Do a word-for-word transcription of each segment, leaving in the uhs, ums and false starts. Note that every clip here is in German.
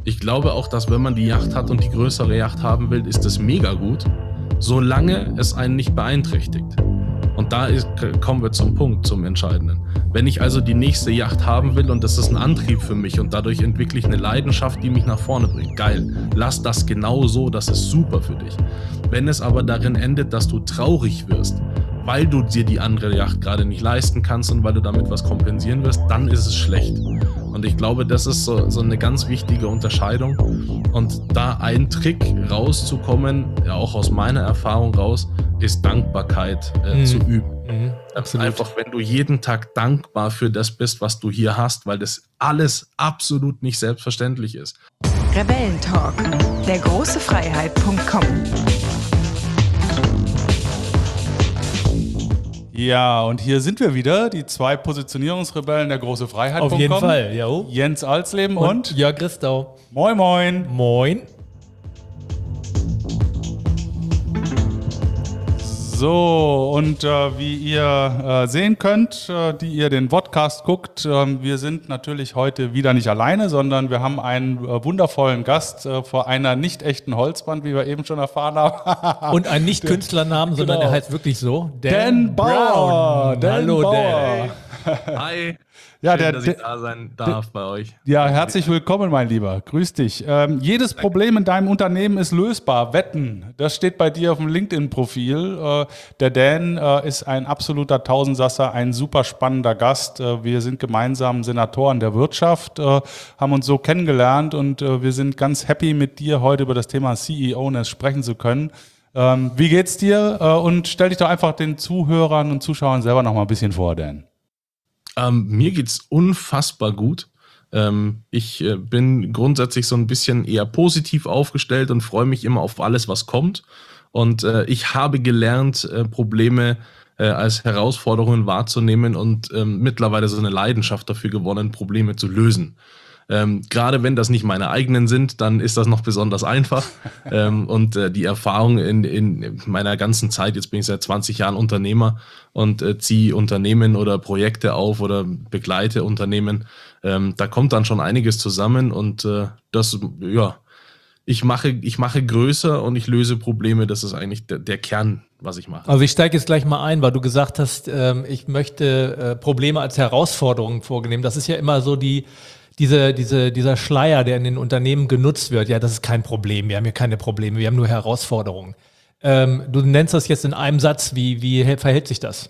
Ich glaube auch, dass wenn man die Yacht hat und die größere Yacht haben will, ist das mega gut, solange es einen nicht beeinträchtigt. Und da ist, kommen wir zum Punkt, zum Entscheidenden. Wenn ich also die nächste Yacht haben will und das ist ein Antrieb für mich und dadurch entwickle ich eine Leidenschaft, die mich nach vorne bringt, geil, lass das genau so, das ist super für dich. Wenn es aber darin endet, dass du traurig wirst, weil du dir die andere Yacht gerade nicht leisten kannst und weil du damit was kompensieren wirst, dann ist es schlecht. Und ich glaube, das ist so, so eine ganz wichtige Unterscheidung. Und da ein Trick rauszukommen, ja auch aus meiner Erfahrung raus, ist Dankbarkeit äh, mhm. zu üben. Mhm. Absolut. Einfach, wenn du jeden Tag dankbar für das bist, was du hier hast, weil das alles absolut nicht selbstverständlich ist. Rebellentalk, der große Freiheit Punkt com. Ja, und hier sind wir wieder, die zwei Positionierungsrebellen der große Freiheit Punkt com. Auf jeden Fall, ja. Jens Alsleben und, und Jörg Christau. Moin, moin. Moin. So, und äh, wie ihr äh, sehen könnt, äh, die ihr den Podcast guckt, äh, wir sind natürlich heute wieder nicht alleine, sondern wir haben einen äh, wundervollen Gast äh, vor einer nicht echten Holzwand, wie wir eben schon erfahren haben. Und einen nicht Künstlernamen, sondern genau. Er heißt wirklich so. Dan, Dan Bauer. Dan Hallo, Bauer. Dan. Hi. Ja, Schön, der, dass ich da sein darf bei euch. Ja, herzlich willkommen, mein Lieber. Grüß dich. Ähm, jedes Problem in deinem Unternehmen ist lösbar. Wetten, das steht bei dir auf dem LinkedIn-Profil. Äh, der Dan äh, ist ein absoluter Tausendsasser, ein super spannender Gast. Äh, wir sind gemeinsam Senatoren der Wirtschaft, äh, haben uns so kennengelernt und äh, wir sind ganz happy, mit dir heute über das Thema C E O-Ness sprechen zu können. Ähm, wie geht's dir? Äh, und stell dich doch einfach den Zuhörern und Zuschauern selber noch mal ein bisschen vor, Dan. Ähm, mir geht's unfassbar gut. Ähm, ich äh, bin grundsätzlich so ein bisschen eher positiv aufgestellt und freue mich immer auf alles, was kommt. Und äh, ich habe gelernt, äh, Probleme äh, als Herausforderungen wahrzunehmen und ähm, mittlerweile so eine Leidenschaft dafür gewonnen, Probleme zu lösen. Ähm, gerade wenn das nicht meine eigenen sind, dann ist das noch besonders einfach. ähm, und äh, die Erfahrung in, in meiner ganzen Zeit, jetzt bin ich seit zwanzig Jahren Unternehmer und äh, ziehe Unternehmen oder Projekte auf oder begleite Unternehmen, ähm, da kommt dann schon einiges zusammen und äh, das, ja, ich mache, ich mache größer und ich löse Probleme, das ist eigentlich der, der Kern, was ich mache. Also ich steige jetzt gleich mal ein, weil du gesagt hast, ähm, ich möchte äh, Probleme als Herausforderungen vornehmen. Das ist ja immer so die Diese, diese, dieser Schleier, der in den Unternehmen genutzt wird, ja, das ist kein Problem, wir haben hier keine Probleme, wir haben nur Herausforderungen. Ähm, du nennst das jetzt in einem Satz, wie, wie verhält sich das?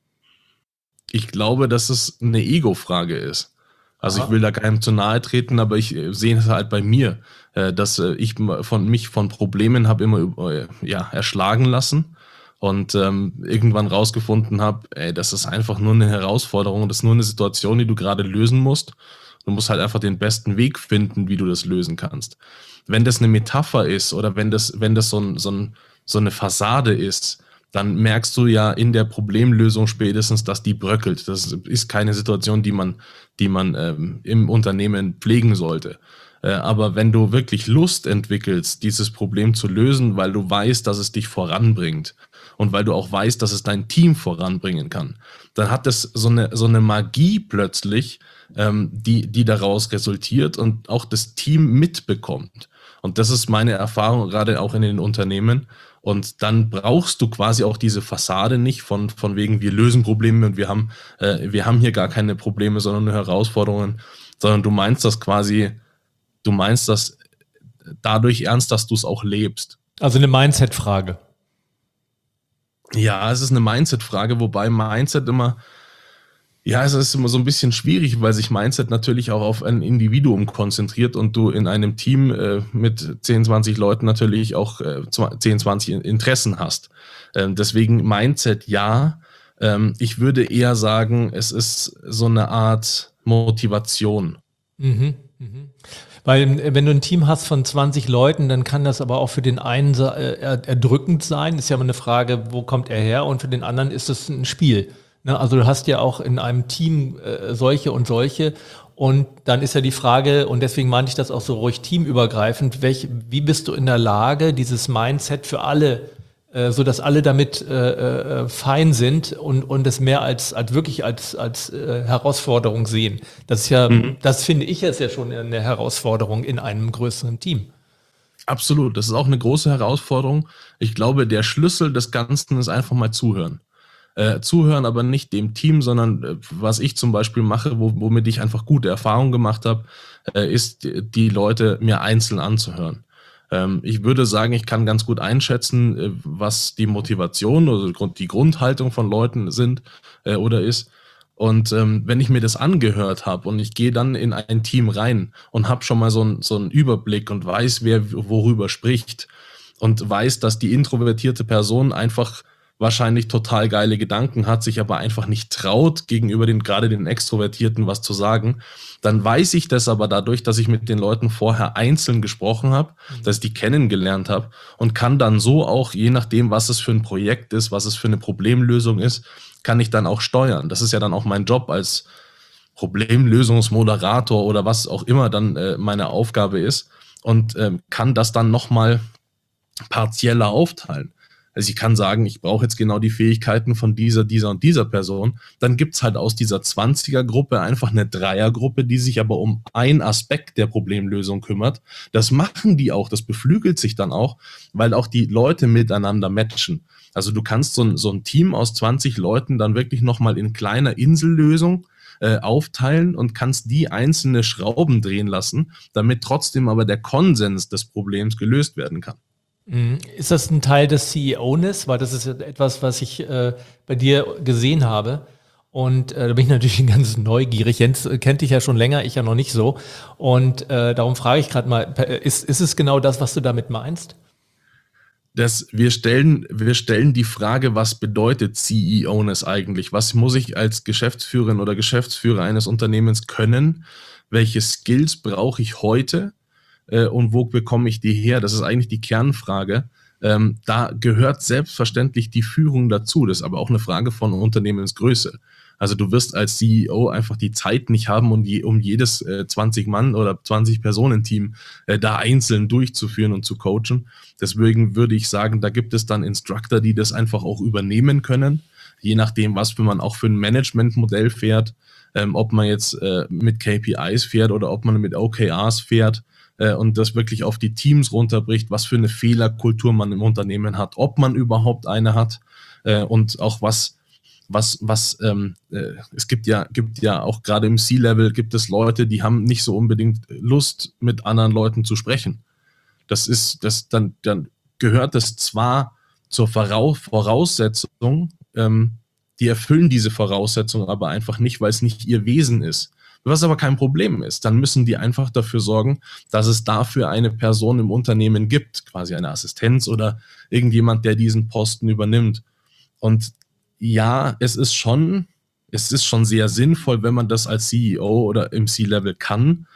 Ich glaube, dass es eine Ego-Frage ist. Also Aha. Ich will da keinem zu nahe treten, aber ich sehe es halt bei mir, dass ich von mich von Problemen habe immer ja, erschlagen lassen und ähm, irgendwann rausgefunden habe, ey, das ist einfach nur eine Herausforderung, das ist nur eine Situation, die du gerade lösen musst. Du musst halt einfach den besten Weg finden, wie du das lösen kannst. Wenn das eine Metapher ist oder wenn das, wenn das so, ein, so, ein, so eine Fassade ist, dann merkst du ja in der Problemlösung spätestens, dass die bröckelt. Das ist keine Situation, die man, die man ähm, im Unternehmen pflegen sollte. Äh, aber wenn du wirklich Lust entwickelst, dieses Problem zu lösen, weil du weißt, dass es dich voranbringt und weil du auch weißt, dass es dein Team voranbringen kann, dann hat das so eine, so eine Magie plötzlich, ähm, die, die daraus resultiert und auch das Team mitbekommt. Und das ist meine Erfahrung, gerade auch in den Unternehmen. Und dann brauchst du quasi auch diese Fassade nicht von, von wegen, wir lösen Probleme und wir haben, äh, wir haben hier gar keine Probleme, sondern nur Herausforderungen, sondern du meinst das quasi, du meinst das dadurch ernst, dass du es auch lebst. Also eine Mindset-Frage. Ja, es ist eine Mindset-Frage, wobei Mindset immer, ja, es ist immer so ein bisschen schwierig, weil sich Mindset natürlich auch auf ein Individuum konzentriert und du in einem Team äh, mit zehn, zwanzig Leuten natürlich auch äh, zehn, zwanzig Interessen hast. Ähm, deswegen Mindset ja. Ähm, ich würde eher sagen, es ist so eine Art Motivation. Mhm, mhm. Weil wenn du ein Team hast von zwanzig Leuten, dann kann das aber auch für den einen erdrückend sein. Ist ja immer eine Frage, wo kommt er her? Und für den anderen ist es ein Spiel. Also du hast ja auch in einem Team äh, solche und solche und dann ist ja die Frage, und deswegen meinte ich das auch so ruhig teamübergreifend, welch, wie bist du in der Lage, dieses Mindset für alle äh, so dass alle damit äh, äh, fein sind und und es mehr als als wirklich als als äh, Herausforderung sehen. Das ist ja, mhm. das finde ich jetzt ja schon eine Herausforderung in einem größeren Team. Absolut, das ist auch eine große Herausforderung. Ich glaube, der Schlüssel des Ganzen ist einfach mal zuhören. Äh, zuhören, aber nicht dem Team, sondern äh, was ich zum Beispiel mache, wo, womit ich einfach gute Erfahrungen gemacht habe, äh, ist die Leute mir einzeln anzuhören. Ähm, ich würde sagen, ich kann ganz gut einschätzen, äh, was die Motivation oder die Grundhaltung von Leuten sind äh, oder ist. Und ähm, wenn ich mir das angehört habe und ich gehe dann in ein Team rein und habe schon mal so, ein, so einen Überblick und weiß, wer worüber spricht und weiß, dass die introvertierte Person einfach wahrscheinlich total geile Gedanken hat, sich aber einfach nicht traut, gegenüber den gerade den Extrovertierten was zu sagen, dann weiß ich das aber dadurch, dass ich mit den Leuten vorher einzeln gesprochen habe, mhm. dass ich die kennengelernt habe und kann dann so auch, je nachdem, was es für ein Projekt ist, was es für eine Problemlösung ist, kann ich dann auch steuern. Das ist ja dann auch mein Job als Problemlösungsmoderator oder was auch immer dann äh, meine Aufgabe ist und äh, kann das dann nochmal partieller aufteilen. Also ich kann sagen, ich brauche jetzt genau die Fähigkeiten von dieser, dieser und dieser Person. Dann gibt's halt aus dieser zwanziger-Gruppe einfach eine Dreiergruppe, die sich aber um einen Aspekt der Problemlösung kümmert. Das machen die auch, das beflügelt sich dann auch, weil auch die Leute miteinander matchen. Also du kannst so ein, so ein Team aus zwanzig Leuten dann wirklich nochmal in kleiner Insellösung äh, aufteilen und kannst die einzelne Schrauben drehen lassen, damit trotzdem aber der Konsens des Problems gelöst werden kann. Ist das ein Teil des C E O-Ness? Weil das ist etwas, was ich äh, bei dir gesehen habe. Und äh, da bin ich natürlich ganz neugierig. Jens kennt dich ja schon länger, ich ja noch nicht so. Und äh, darum frage ich gerade mal, ist, ist es genau das, was du damit meinst? Das, wir stellen, wir stellen die Frage, was bedeutet C E O-Ness eigentlich? Was muss ich als Geschäftsführerin oder Geschäftsführer eines Unternehmens können? Welche Skills brauche ich heute? Und wo bekomme ich die her? Das ist eigentlich die Kernfrage. Ähm, da gehört selbstverständlich die Führung dazu. Das ist aber auch eine Frage von Unternehmensgröße. Also du wirst als C E O einfach die Zeit nicht haben, um, je, um jedes äh, zwanzig Mann oder zwanzig Personen-Team äh, da einzeln durchzuführen und zu coachen. Deswegen würde ich sagen, da gibt es dann Instructor, die das einfach auch übernehmen können. Je nachdem, was für man auch für ein Managementmodell fährt, ähm, ob man jetzt äh, mit K P Is fährt oder ob man mit O K Rs fährt. Und das wirklich auf die Teams runterbricht, was für eine Fehlerkultur man im Unternehmen hat, ob man überhaupt eine hat äh, und auch was, was, was, ähm, äh, es gibt ja, gibt ja auch gerade im C-Level gibt es Leute, die haben nicht so unbedingt Lust, mit anderen Leuten zu sprechen. Das ist, das, dann, dann gehört das zwar zur Voraus- Voraussetzung, ähm, die erfüllen diese Voraussetzung aber einfach nicht, weil es nicht ihr Wesen ist. Was aber kein Problem ist, dann müssen die einfach dafür sorgen, dass es dafür eine Person im Unternehmen gibt, quasi eine Assistenz oder irgendjemand, der diesen Posten übernimmt. Und ja, es ist schon, es ist schon sehr sinnvoll, wenn man das als C E O oder im C-Level kann.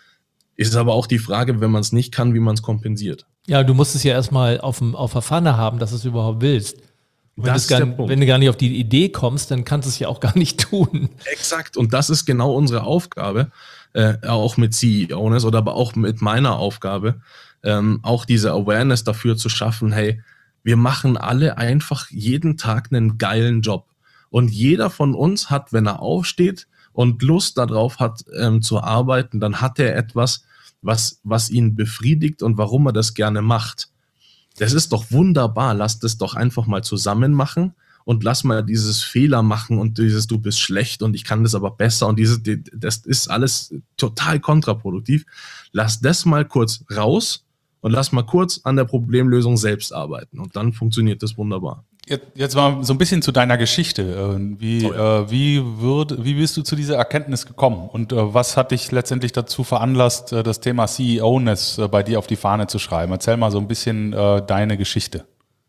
Ist aber auch die Frage, wenn man es nicht kann, wie man es kompensiert. Ja, du musst es ja erstmal auf, auf der Pfanne haben, dass du es überhaupt willst. Wenn, Das ist gar, der Punkt. wenn du gar nicht auf die Idee kommst, dann kannst du es ja auch gar nicht tun. Exakt, und das ist genau unsere Aufgabe, äh, auch mit C E O-Ness oder aber auch mit meiner Aufgabe, ähm, auch diese Awareness dafür zu schaffen, hey, wir machen alle einfach jeden Tag einen geilen Job. Und jeder von uns hat, wenn er aufsteht und Lust darauf hat, ähm, zu arbeiten, dann hat er etwas, was, was ihn befriedigt und warum er das gerne macht. Das ist doch wunderbar, lass das doch einfach mal zusammen machen und lass mal dieses Fehler machen und dieses du bist schlecht und ich kann das aber besser und dieses, das ist alles total kontraproduktiv. Lass das mal kurz raus und lass mal kurz an der Problemlösung selbst arbeiten und dann funktioniert das wunderbar. Jetzt, jetzt mal so ein bisschen zu deiner Geschichte. Wie, oh ja. äh, wie, würd, wie bist du zu dieser Erkenntnis gekommen und äh, was hat dich letztendlich dazu veranlasst, äh, das Thema C E O-Ness äh, bei dir auf die Fahne zu schreiben? Erzähl mal so ein bisschen äh, deine Geschichte.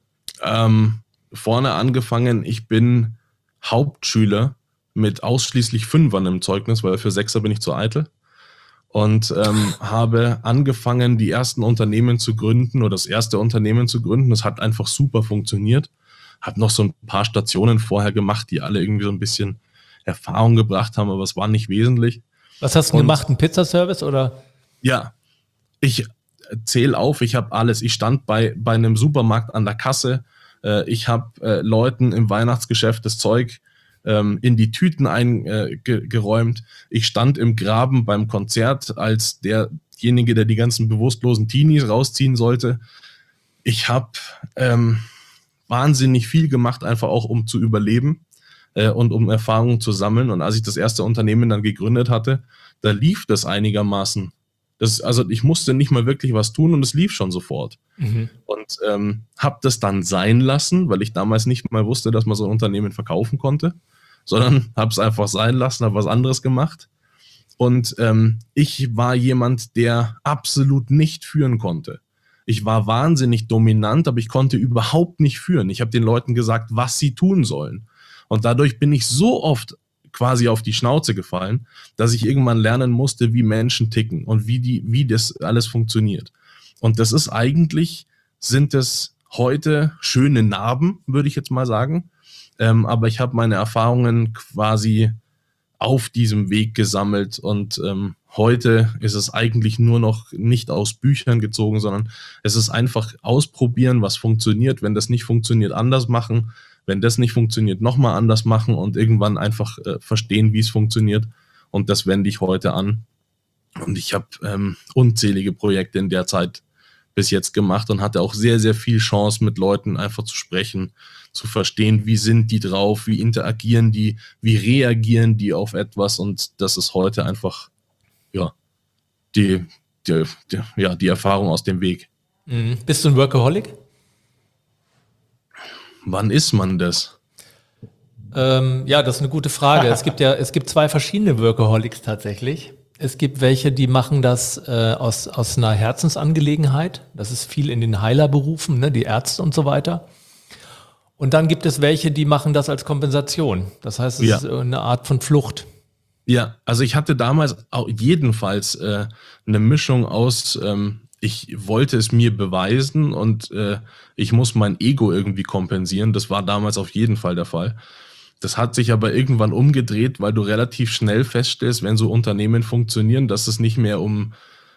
Ähm, vorne angefangen, ich bin Hauptschüler mit ausschließlich Fünfern im Zeugnis, weil für Sechser bin ich zu eitel. Und ähm, habe angefangen, die ersten Unternehmen zu gründen oder das erste Unternehmen zu gründen. Das hat einfach super funktioniert. Habe noch so ein paar Stationen vorher gemacht, die alle irgendwie so ein bisschen Erfahrung gebracht haben, aber es war nicht wesentlich. Was hast du Und, gemacht? Ein Pizzaservice oder? Ja, ich zähle auf, ich habe alles. Ich stand bei, bei einem Supermarkt an der Kasse Äh, ich habe äh, Leuten im Weihnachtsgeschäft das Zeug ähm, in die Tüten eingeräumt. Äh, ich stand im Graben beim Konzert als derjenige, der die ganzen bewusstlosen Teenies rausziehen sollte. Ich habe ähm, wahnsinnig viel gemacht, einfach auch um zu überleben äh, und um Erfahrungen zu sammeln. Und als ich das erste Unternehmen dann gegründet hatte, da lief das einigermaßen. Das, also ich musste nicht mal wirklich was tun und es lief schon sofort. Mhm. Und ähm, habe das dann sein lassen, weil ich damals nicht mal wusste, dass man so ein Unternehmen verkaufen konnte, sondern habe es einfach sein lassen, habe was anderes gemacht. Und ähm, ich war jemand, der absolut nicht führen konnte. Ich war wahnsinnig dominant, aber ich konnte überhaupt nicht führen. Ich habe den Leuten gesagt, was sie tun sollen. Und dadurch bin ich so oft quasi auf die Schnauze gefallen, dass ich irgendwann lernen musste, wie Menschen ticken und wie die, wie das alles funktioniert. Und das ist eigentlich, sind es heute schöne Narben, würde ich jetzt mal sagen. Ähm, aber ich habe meine Erfahrungen quasi auf diesem Weg gesammelt und ähm, heute ist es eigentlich nur noch nicht aus Büchern gezogen, sondern es ist einfach ausprobieren, was funktioniert. Wenn das nicht funktioniert, anders machen. Wenn das nicht funktioniert, nochmal anders machen und irgendwann einfach äh, verstehen, wie es funktioniert. Und das wende ich heute an. Und ich habe ähm, unzählige Projekte in der Zeit bis jetzt gemacht und hatte auch sehr, sehr viel Chance, mit Leuten einfach zu sprechen, zu verstehen, wie sind die drauf, wie interagieren die, wie reagieren die auf etwas. Und das ist heute einfach ja, die, die, die, ja, die Erfahrung aus dem Weg. Mhm. Bist du ein Workaholic? Wann ist man das? Ähm, ja, das ist eine gute Frage. Es gibt ja, es gibt zwei verschiedene Workaholics tatsächlich. Es gibt welche, die machen das äh, aus, aus einer Herzensangelegenheit. Das ist viel in den Heilerberufen, ne, die Ärzte und so weiter. Und dann gibt es welche, die machen das als Kompensation. Das heißt, es ja. ist eine Art von Flucht. Ja, also ich hatte damals auch jedenfalls äh, eine Mischung aus, ähm, ich wollte es mir beweisen und äh, ich muss mein Ego irgendwie kompensieren. Das war damals auf jeden Fall der Fall. Das hat sich aber irgendwann umgedreht, weil du relativ schnell feststellst, wenn so Unternehmen funktionieren, dass es nicht mehr um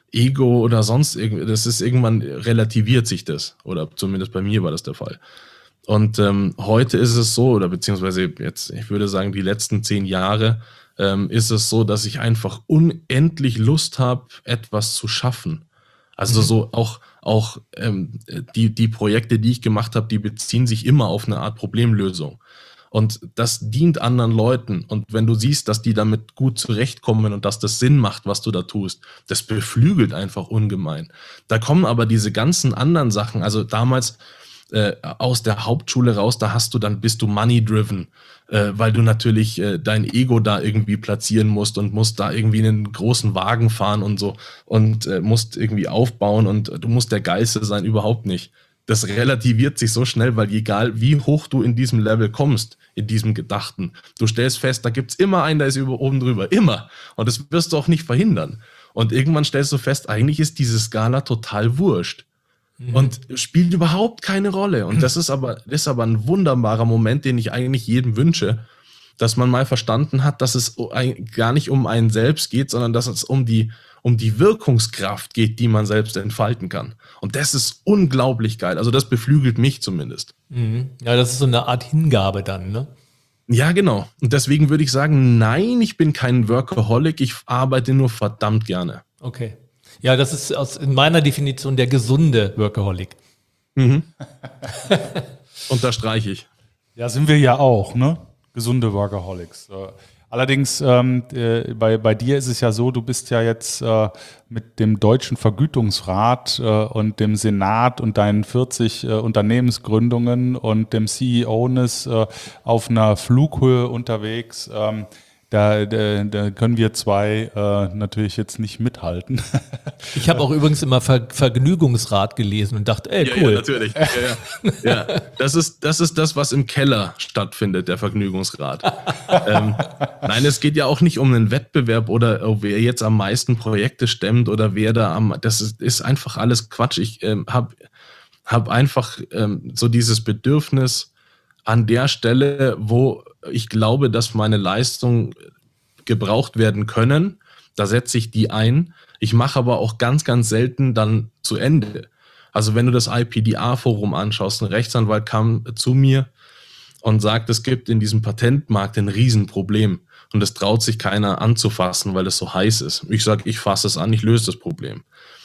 Ego oder sonst irgendwas, das ist irgendwann relativiert sich das. Oder zumindest bei mir war das der Fall. Und ähm, heute ist es so, oder beziehungsweise jetzt, ich würde sagen, die letzten zehn Jahre ähm, ist es so, dass ich einfach unendlich Lust habe, etwas zu schaffen. Also so auch, auch ähm, die, die Projekte, die ich gemacht habe, die beziehen sich immer auf eine Art Problemlösung. Und das dient anderen Leuten. Und wenn du siehst, dass die damit gut zurechtkommen und dass das Sinn macht, was du da tust, das beflügelt einfach ungemein. Da kommen aber diese ganzen anderen Sachen, also damals äh, aus der Hauptschule raus, da hast du dann, bist du money-driven, äh, weil du natürlich äh, dein Ego da irgendwie platzieren musst und musst da irgendwie einen großen Wagen fahren und so und äh, musst irgendwie aufbauen und du musst der Geilste sein, überhaupt nicht. Das relativiert sich so schnell, weil egal wie hoch du in diesem Level kommst, in diesem Gedachten, du stellst fest, da gibt's immer einen, der ist über oben drüber, immer. Und das wirst du auch nicht verhindern. Und irgendwann stellst du fest, eigentlich ist diese Skala total wurscht. Mhm. Und spielt überhaupt keine Rolle. Und das ist aber, das ist aber ein wunderbarer Moment, den ich eigentlich jedem wünsche, dass man mal verstanden hat, dass es gar nicht um einen selbst geht, sondern dass es um die um die Wirkungskraft geht, die man selbst entfalten kann. Und das ist unglaublich geil. Also das beflügelt mich zumindest. Mhm. Ja, das ist so eine Art Hingabe dann, ne? Ja, genau. Und deswegen würde ich sagen, nein, ich bin kein Workaholic, ich arbeite nur verdammt gerne. Okay. Ja, das ist aus in meiner Definition der gesunde Workaholic. Mhm. Unterstreiche ich. Ja, sind wir ja auch, ne? Gesunde Workaholics. Allerdings, ähm, äh, bei, bei dir ist es ja so, du bist ja jetzt äh, mit dem Deutschen Vergütungsrat äh, und dem Senat und deinen vierzig äh, Unternehmensgründungen und dem C E O-Ness äh, auf einer Flughöhe unterwegs. Ähm, da, da, da können wir zwei äh, natürlich jetzt nicht mithalten. Ich habe auch übrigens immer Ver Vergnügungsrat gelesen und dachte, ey, cool. Ja, ja natürlich. Ja, ja. Ja, das ist, das ist das, was im Keller stattfindet, der Vergnügungsrat. ähm, nein, es geht ja auch nicht um einen Wettbewerb oder oh, wer jetzt am meisten Projekte stemmt oder wer da am, das ist, ist einfach alles Quatsch. Ich ähm, habe hab einfach ähm, so dieses Bedürfnis an der Stelle, wo ich glaube, dass meine Leistungen gebraucht werden können, da setze ich die ein. Ich mache aber auch ganz, ganz selten dann zu Ende. Also wenn du das I P D A-Forum anschaust, ein Rechtsanwalt kam zu mir und sagt, es gibt in diesem Patentmarkt ein Riesenproblem und es traut sich keiner anzufassen, weil es so heiß ist. Ich sage, ich fasse es an, ich löse das Problem.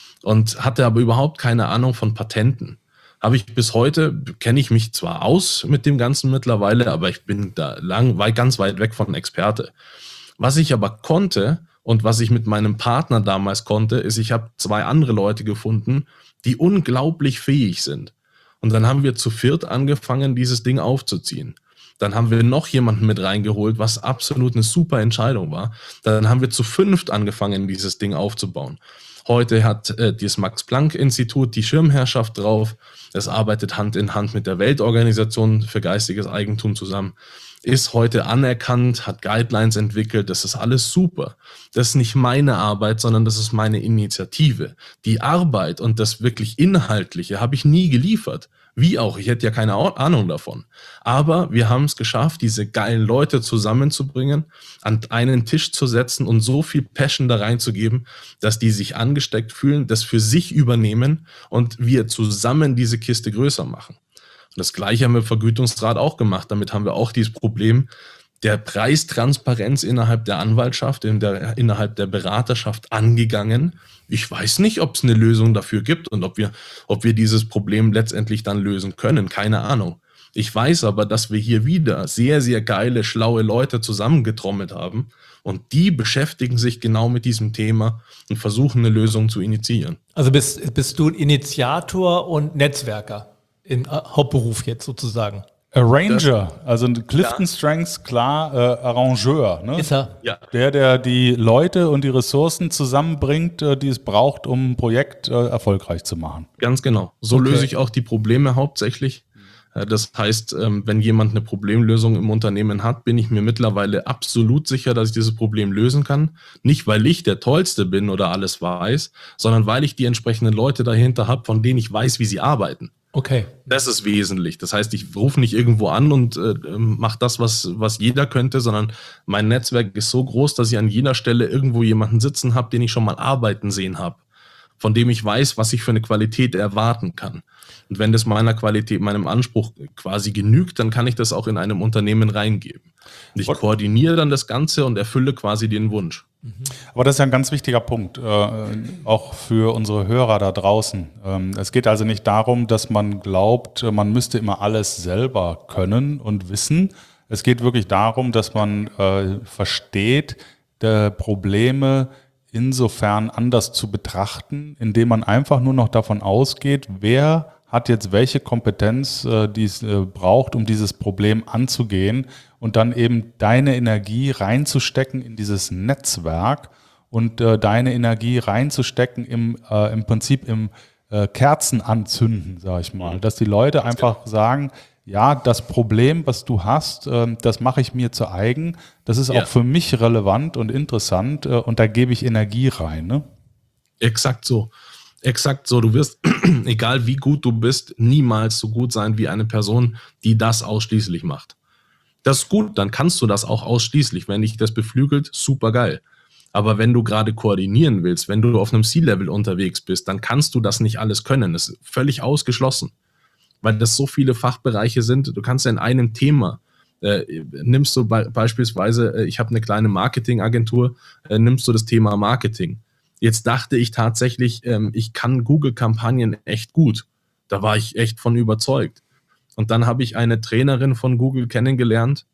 Und hatte aber überhaupt keine Ahnung von Patenten. Habe ich bis heute, kenne ich mich zwar aus mit dem Ganzen mittlerweile, aber ich bin da lang, weit, ganz weit weg von Experte. Was ich aber konnte und was ich mit meinem Partner damals konnte, ist, ich habe zwei andere Leute gefunden, die unglaublich fähig sind. Und dann haben wir zu viert angefangen, dieses Ding aufzuziehen. Dann haben wir noch jemanden mit reingeholt, was absolut eine super Entscheidung war. Dann haben wir zu fünft angefangen, dieses Ding aufzubauen. Heute hat äh, das Max-Planck-Institut die Schirmherrschaft drauf. Es arbeitet Hand in Hand mit der Weltorganisation für geistiges Eigentum zusammen. Ist heute anerkannt, hat Guidelines entwickelt. Das ist alles super. Das ist nicht meine Arbeit, sondern das ist meine Initiative. Die Arbeit und das wirklich Inhaltliche habe ich nie geliefert. Wie auch, ich hätte ja keine Ahnung davon. Aber wir haben es geschafft, diese geilen Leute zusammenzubringen, an einen Tisch zu setzen und so viel Passion da reinzugeben, dass die sich angesteckt fühlen, das für sich übernehmen und wir zusammen diese Kiste größer machen. Und das Gleiche haben wir im Vergütungsrat auch gemacht. Damit haben wir auch dieses Problem der Preistransparenz innerhalb der Anwaltschaft, in der, innerhalb der Beraterschaft angegangen. Ich weiß nicht, ob es eine Lösung dafür gibt und ob wir, ob wir dieses Problem letztendlich dann lösen können. Keine Ahnung. Ich weiß aber, dass wir hier wieder sehr, sehr geile, schlaue Leute zusammengetrommelt haben und die beschäftigen sich genau mit diesem Thema und versuchen, eine Lösung zu initiieren. Also bist, bist du Initiator und Netzwerker im Hauptberuf jetzt sozusagen? Arranger, also Clifton ja. Strengths, klar, äh, Arrangeur. Ne? Ist er? Ja. Der, der die Leute und die Ressourcen zusammenbringt, äh, die es braucht, um ein Projekt äh, erfolgreich zu machen. Ganz genau. So Okay. löse ich auch die Probleme hauptsächlich. Äh, Das heißt, ähm, wenn jemand eine Problemlösung im Unternehmen hat, bin ich mir mittlerweile absolut sicher, dass ich dieses Problem lösen kann. Nicht, weil ich der Tollste bin oder alles weiß, sondern weil ich die entsprechenden Leute dahinter habe, von denen ich weiß, wie sie arbeiten. Okay. Das ist wesentlich. Das heißt, ich rufe nicht irgendwo an und äh, mache das, was, was jeder könnte, sondern mein Netzwerk ist so groß, dass ich an jeder Stelle irgendwo jemanden sitzen habe, den ich schon mal arbeiten sehen habe, von dem ich weiß, was ich für eine Qualität erwarten kann. Und wenn das meiner Qualität, meinem Anspruch quasi genügt, dann kann ich das auch in einem Unternehmen reingeben. Und ich koordiniere dann das Ganze und erfülle quasi den Wunsch. Aber das ist ja ein ganz wichtiger Punkt, äh, auch für unsere Hörer da draußen. Ähm, es geht also nicht darum, dass man glaubt, man müsste immer alles selber können und wissen. Es geht wirklich darum, dass man äh, versteht, die Probleme insofern anders zu betrachten, indem man einfach nur noch davon ausgeht, wer hat jetzt welche Kompetenz, äh, die es äh, braucht, um dieses Problem anzugehen und dann eben deine Energie reinzustecken in dieses Netzwerk und äh, deine Energie reinzustecken im, äh, im Prinzip im äh, Kerzen anzünden, sage ich mal. Dass die Leute einfach sagen, ja, das Problem, was du hast, äh, das mache ich mir zu eigen. Das ist Ja. auch für mich relevant und interessant äh, und da gebe ich Energie rein. Ne? Exakt so. Exakt so. Du wirst, egal wie gut du bist, niemals so gut sein wie eine Person, die das ausschließlich macht. Das ist gut, dann kannst du das auch ausschließlich. Wenn dich das beflügelt, super geil. Aber wenn du gerade koordinieren willst, wenn du auf einem C-Level unterwegs bist, dann kannst du das nicht alles können. Das ist völlig ausgeschlossen, weil das so viele Fachbereiche sind. Du kannst ja in einem Thema, äh, nimmst du be- beispielsweise, äh, ich habe eine kleine Marketingagentur, äh, nimmst du das Thema Marketing. Jetzt dachte ich tatsächlich, ähm, ich kann Google-Kampagnen echt gut. Da war ich echt von überzeugt. Und dann habe ich eine Trainerin von Google kennengelernt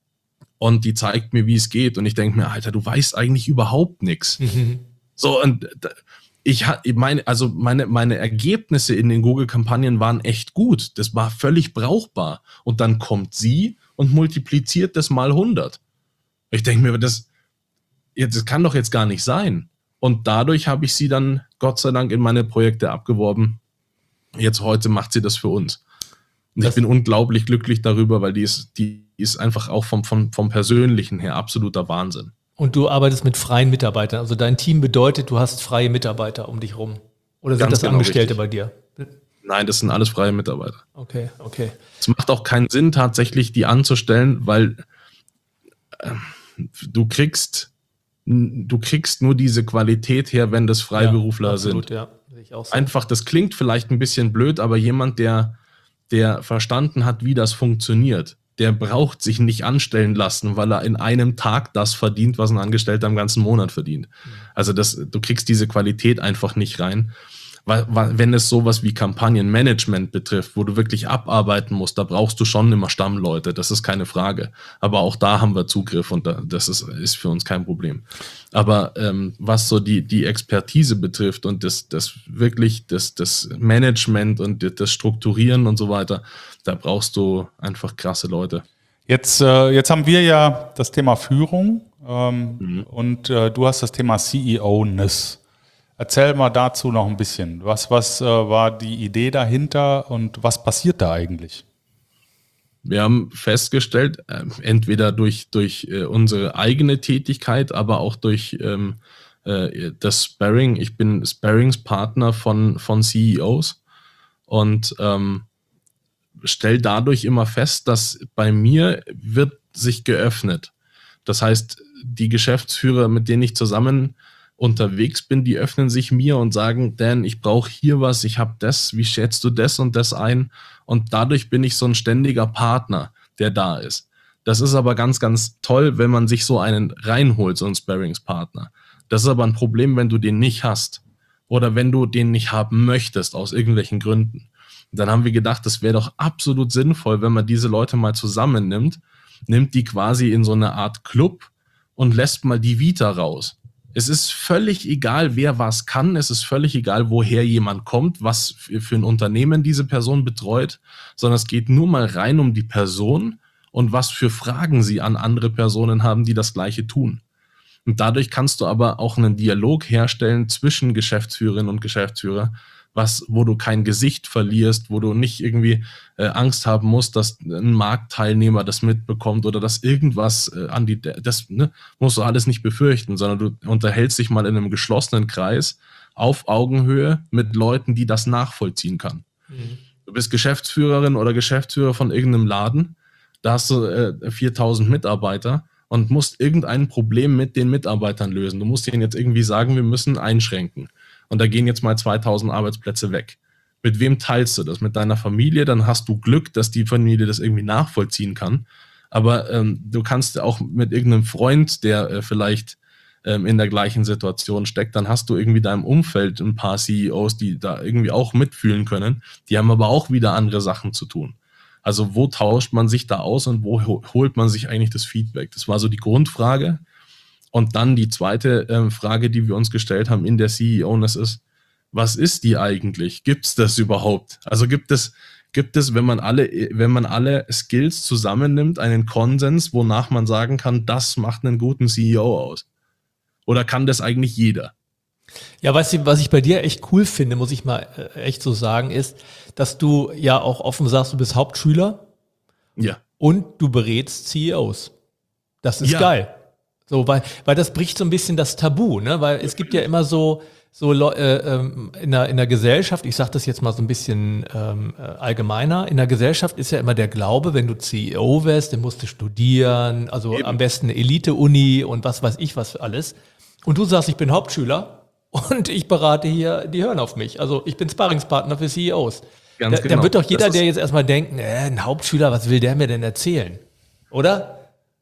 und die zeigt mir, wie es geht. Und ich denke mir, Alter, du weißt eigentlich überhaupt nichts. Mhm. So, und ich meine, also meine, meine Ergebnisse in den Google-Kampagnen waren echt gut. Das war völlig brauchbar. Und dann kommt sie und multipliziert das mal hundert. Ich denke mir, das, das kann doch jetzt gar nicht sein. Und dadurch habe ich sie dann Gott sei Dank in meine Projekte abgeworben. Jetzt heute macht sie das für uns. Und ich bin unglaublich glücklich darüber, weil die ist, die ist einfach auch vom, vom, vom Persönlichen her absoluter Wahnsinn. Und du arbeitest mit freien Mitarbeitern. Also dein Team bedeutet, du hast freie Mitarbeiter um dich rum. Oder sind Ganz das genau Angestellte richtig. bei dir? Nein, das sind alles freie Mitarbeiter. Okay, okay. Es macht auch keinen Sinn, tatsächlich die anzustellen, weil äh, du kriegst du kriegst nur diese Qualität her, wenn das Freiberufler ja, absolut, sind. Ja, ich auch so. Einfach, das klingt vielleicht ein bisschen blöd, aber jemand, der, der verstanden hat, wie das funktioniert, der braucht sich nicht anstellen lassen, weil er in einem Tag das verdient, was ein Angestellter im ganzen Monat verdient. Also das, du kriegst diese Qualität einfach nicht rein. Weil, weil, wenn es sowas wie Kampagnenmanagement betrifft, wo du wirklich abarbeiten musst, da brauchst du schon immer Stammleute, das ist keine Frage. Aber auch da haben wir Zugriff und da, das ist, ist für uns kein Problem. Aber ähm, was so die, die Expertise betrifft und das, das wirklich das, das Management und das Strukturieren und so weiter, da brauchst du einfach krasse Leute. Jetzt, äh, jetzt haben wir ja das Thema Führung ähm, mhm. und äh, du hast das Thema C E O-Ness. Erzähl mal dazu noch ein bisschen. Was, was äh, war die Idee dahinter und was passiert da eigentlich? Wir haben festgestellt, äh, entweder durch, durch äh, unsere eigene Tätigkeit, aber auch durch ähm, äh, das Sparring. Ich bin Sparringspartner von, von C E Os und ähm, stelle dadurch immer fest, dass bei mir wird sich geöffnet. Das heißt, die Geschäftsführer, mit denen ich zusammen unterwegs bin, die öffnen sich mir und sagen, Dan, ich brauche hier was, ich habe das, wie schätzt du das und das ein? Und dadurch bin ich so ein ständiger Partner, der da ist. Das ist aber ganz, ganz toll, wenn man sich so einen reinholt, so einen Sparringspartner. Das ist aber ein Problem, wenn du den nicht hast oder wenn du den nicht haben möchtest, aus irgendwelchen Gründen. Und dann haben wir gedacht, das wäre doch absolut sinnvoll, wenn man diese Leute mal zusammennimmt, nimmt die quasi in so eine Art Club und lässt mal die Vita raus. Es ist völlig egal, wer was kann. Es ist völlig egal, woher jemand kommt, was für ein Unternehmen diese Person betreut, sondern es geht nur mal rein um die Person und was für Fragen sie an andere Personen haben, die das Gleiche tun. Und dadurch kannst du aber auch einen Dialog herstellen zwischen Geschäftsführerinnen und Geschäftsführer, was, wo du kein Gesicht verlierst, wo du nicht irgendwie äh, Angst haben musst, dass ein Marktteilnehmer das mitbekommt oder dass irgendwas äh, an die, das ne, musst du alles nicht befürchten, sondern du unterhältst dich mal in einem geschlossenen Kreis auf Augenhöhe mit Leuten, die das nachvollziehen kann. Mhm. Du bist Geschäftsführerin oder Geschäftsführer von irgendeinem Laden, da hast du äh, viertausend Mitarbeiter und musst irgendein Problem mit den Mitarbeitern lösen. Du musst ihnen jetzt irgendwie sagen, wir müssen einschränken. Und da gehen jetzt mal zweitausend Arbeitsplätze weg. Mit wem teilst du das? Mit deiner Familie? Dann hast du Glück, dass die Familie das irgendwie nachvollziehen kann. Aber ähm, du kannst auch mit irgendeinem Freund, der äh, vielleicht ähm, in der gleichen Situation steckt, dann hast du irgendwie da im Umfeld ein paar C E Os, die da irgendwie auch mitfühlen können. Die haben aber auch wieder andere Sachen zu tun. Also wo tauscht man sich da aus und wo holt man sich eigentlich das Feedback? Das war so die Grundfrage. Und dann die zweite ähm, Frage, die wir uns gestellt haben in der C E O, das ist, was ist die eigentlich? Gibt es das überhaupt? Also gibt es, gibt es, wenn man alle, wenn man alle Skills zusammennimmt, einen Konsens, wonach man sagen kann, das macht einen guten C E O aus? Oder kann das eigentlich jeder? Ja, weißt du, was ich bei dir echt cool finde, muss ich mal äh, echt so sagen, ist, dass du ja auch offen sagst, du bist Hauptschüler. Ja. Und du berätst C E Os. Das ist ja. geil. So, weil, weil das bricht so ein bisschen das Tabu, ne? Weil es gibt ja immer so, so äh, ähm, in, der, in der Gesellschaft, ich sage das jetzt mal so ein bisschen ähm, allgemeiner, in der Gesellschaft ist ja immer der Glaube, wenn du C E O wärst, dann musst du studieren, also Eben. am besten eine Elite-Uni und was weiß ich was für alles. Und du sagst, ich bin Hauptschüler und ich berate hier, die hören auf mich. Also ich bin Sparringspartner für C E Os. Ganz da, genau. Dann wird doch jeder, der jetzt erstmal denkt, äh, ein Hauptschüler, was will der mir denn erzählen? Oder?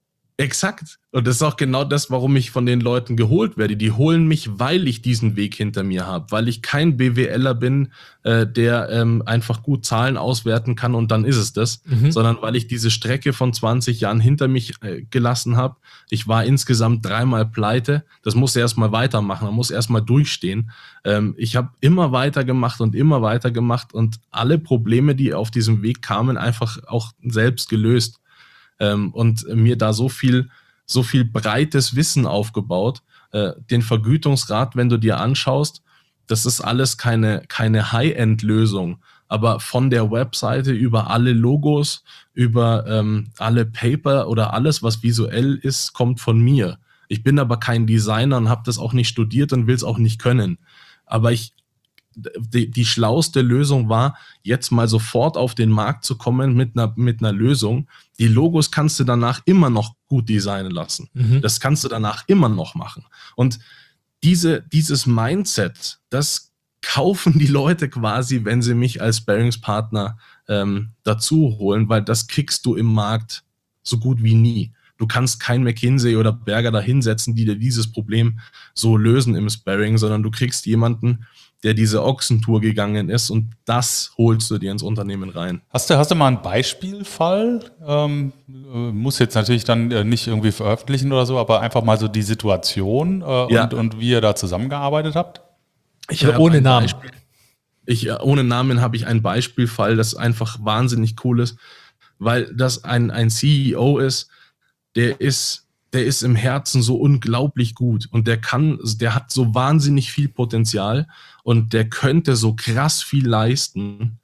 Exakt. Und das ist auch genau das, warum ich von den Leuten geholt werde. Die holen mich, weil ich diesen Weg hinter mir habe, weil ich kein BWLer bin, äh, der ähm, einfach gut Zahlen auswerten kann und dann ist es das, mhm. sondern weil ich diese Strecke von zwanzig Jahren hinter mich äh, gelassen habe. Ich war insgesamt dreimal pleite. Das muss erst mal weitermachen, man muss erst mal durchstehen. Ähm, ich habe immer weitergemacht und immer weitergemacht und alle Probleme, die auf diesem Weg kamen, einfach auch selbst gelöst. Ähm, und mir da so viel, so viel breites Wissen aufgebaut. Äh, den Vergütungsrat, wenn du dir anschaust, das ist alles keine, keine High-End-Lösung, aber von der Webseite über alle Logos, über ähm, alle Paper oder alles, was visuell ist, kommt von mir. Ich bin aber kein Designer und habe das auch nicht studiert und will es auch nicht können. Aber ich Die, die schlauste Lösung war, jetzt mal sofort auf den Markt zu kommen mit einer, mit einer Lösung. Die Logos kannst du danach immer noch gut designen lassen. Mhm. Das kannst du danach immer noch machen. Und diese, dieses Mindset, das kaufen die Leute quasi, wenn sie mich als Sparringspartner ähm, dazu holen, weil das kriegst du im Markt so gut wie nie. Du kannst kein McKinsey oder Berger da hinsetzen, die dir dieses Problem so lösen im Sparring, sondern du kriegst jemanden, der diese Ochsentour gegangen ist, und das holst du dir ins Unternehmen rein. Hast du, hast du mal einen Beispielfall? Ähm, äh, muss jetzt natürlich dann äh, nicht irgendwie veröffentlichen oder so, aber einfach mal so die Situation äh, Ja. und, und wie ihr da zusammengearbeitet habt? Ich Also hab ohne ein Namen. Beispiel. Ich, äh, ohne Namen habe ich einen Beispielfall, das einfach wahnsinnig cool ist, weil das ein, ein C E O ist, der ist, der ist im Herzen so unglaublich gut und der kann, der hat so wahnsinnig viel Potenzial und der könnte so krass viel leisten.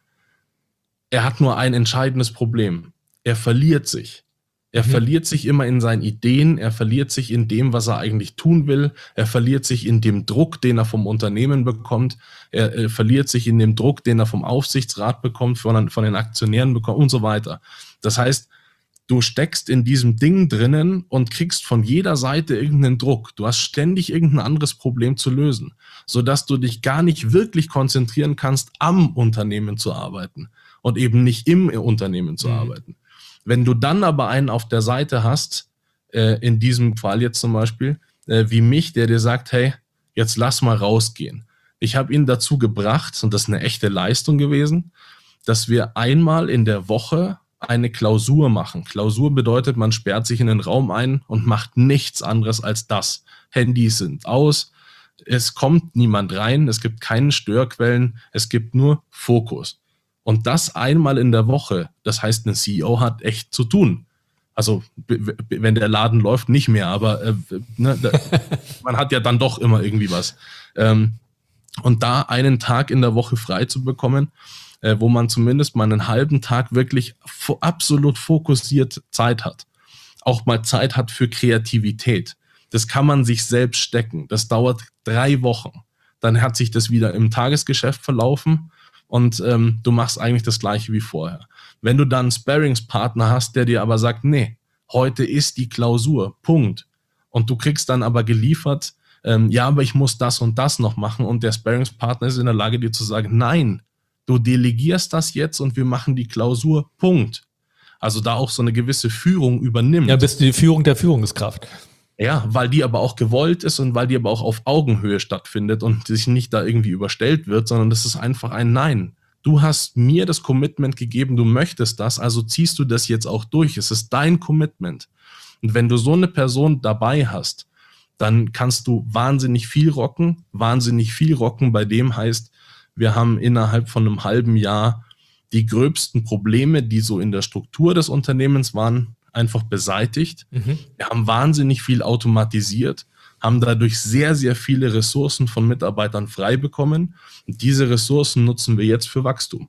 Er hat nur ein entscheidendes Problem. Er verliert sich. Er mhm. verliert sich immer in seinen Ideen, er verliert sich in dem, was er eigentlich tun will, er verliert sich in dem Druck, den er vom Unternehmen bekommt, er, er verliert sich in dem Druck, den er vom Aufsichtsrat bekommt, von, von den Aktionären bekommt und so weiter. Das heißt, du steckst in diesem Ding drinnen und kriegst von jeder Seite irgendeinen Druck. Du hast ständig irgendein anderes Problem zu lösen, sodass du dich gar nicht wirklich konzentrieren kannst, am Unternehmen zu arbeiten und eben nicht im Unternehmen zu mhm. arbeiten. Wenn du dann aber einen auf der Seite hast, äh, in diesem Fall jetzt zum Beispiel, äh, wie mich, der dir sagt, hey, jetzt lass mal rausgehen. Ich habe ihn dazu gebracht, und das ist eine echte Leistung gewesen, dass wir einmal in der Woche eine Klausur machen. Klausur bedeutet, man sperrt sich in den Raum ein und macht nichts anderes als das. Handys sind aus, es kommt niemand rein, es gibt keine Störquellen, es gibt nur Fokus. Und das einmal in der Woche, das heißt, ein C E O hat echt zu tun. Also b- b- wenn der Laden läuft, nicht mehr, aber äh, ne, da, man hat ja dann doch immer irgendwie was. Ähm, und da einen Tag in der Woche frei zu bekommen, äh, wo man zumindest mal einen halben Tag wirklich fo- absolut fokussiert Zeit hat. Auch mal Zeit hat für Kreativität. Das kann man sich selbst stecken. Das dauert drei Wochen. Dann hat sich das wieder im Tagesgeschäft verlaufen und ähm, du machst eigentlich das Gleiche wie vorher. Wenn du dann einen Sparringspartner hast, der dir aber sagt, nee, heute ist die Klausur, Punkt. Und du kriegst dann aber geliefert, ähm, ja, aber ich muss das und das noch machen, und der Sparringspartner ist in der Lage, dir zu sagen, nein, du delegierst das jetzt und wir machen die Klausur, Punkt. Also da auch so eine gewisse Führung übernimmt. Ja, bist du die Führung der Führungskraft. Ja, weil die aber auch gewollt ist und weil die aber auch auf Augenhöhe stattfindet und sich nicht da irgendwie überstellt wird, sondern das ist einfach ein Nein. Du hast mir das Commitment gegeben, du möchtest das, also ziehst du das jetzt auch durch. Es ist dein Commitment. Und wenn du so eine Person dabei hast, dann kannst du wahnsinnig viel rocken. Wahnsinnig viel rocken bei dem heißt, wir haben innerhalb von einem halben Jahr die gröbsten Probleme, die so in der Struktur des Unternehmens waren, einfach beseitigt. Mhm. Wir haben wahnsinnig viel automatisiert, haben dadurch sehr, sehr viele Ressourcen von Mitarbeitern frei bekommen. Und diese Ressourcen nutzen wir jetzt für Wachstum.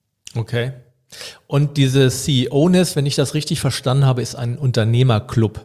Okay. Und diese C E O-Ness, wenn ich das richtig verstanden habe, ist ein Unternehmerclub.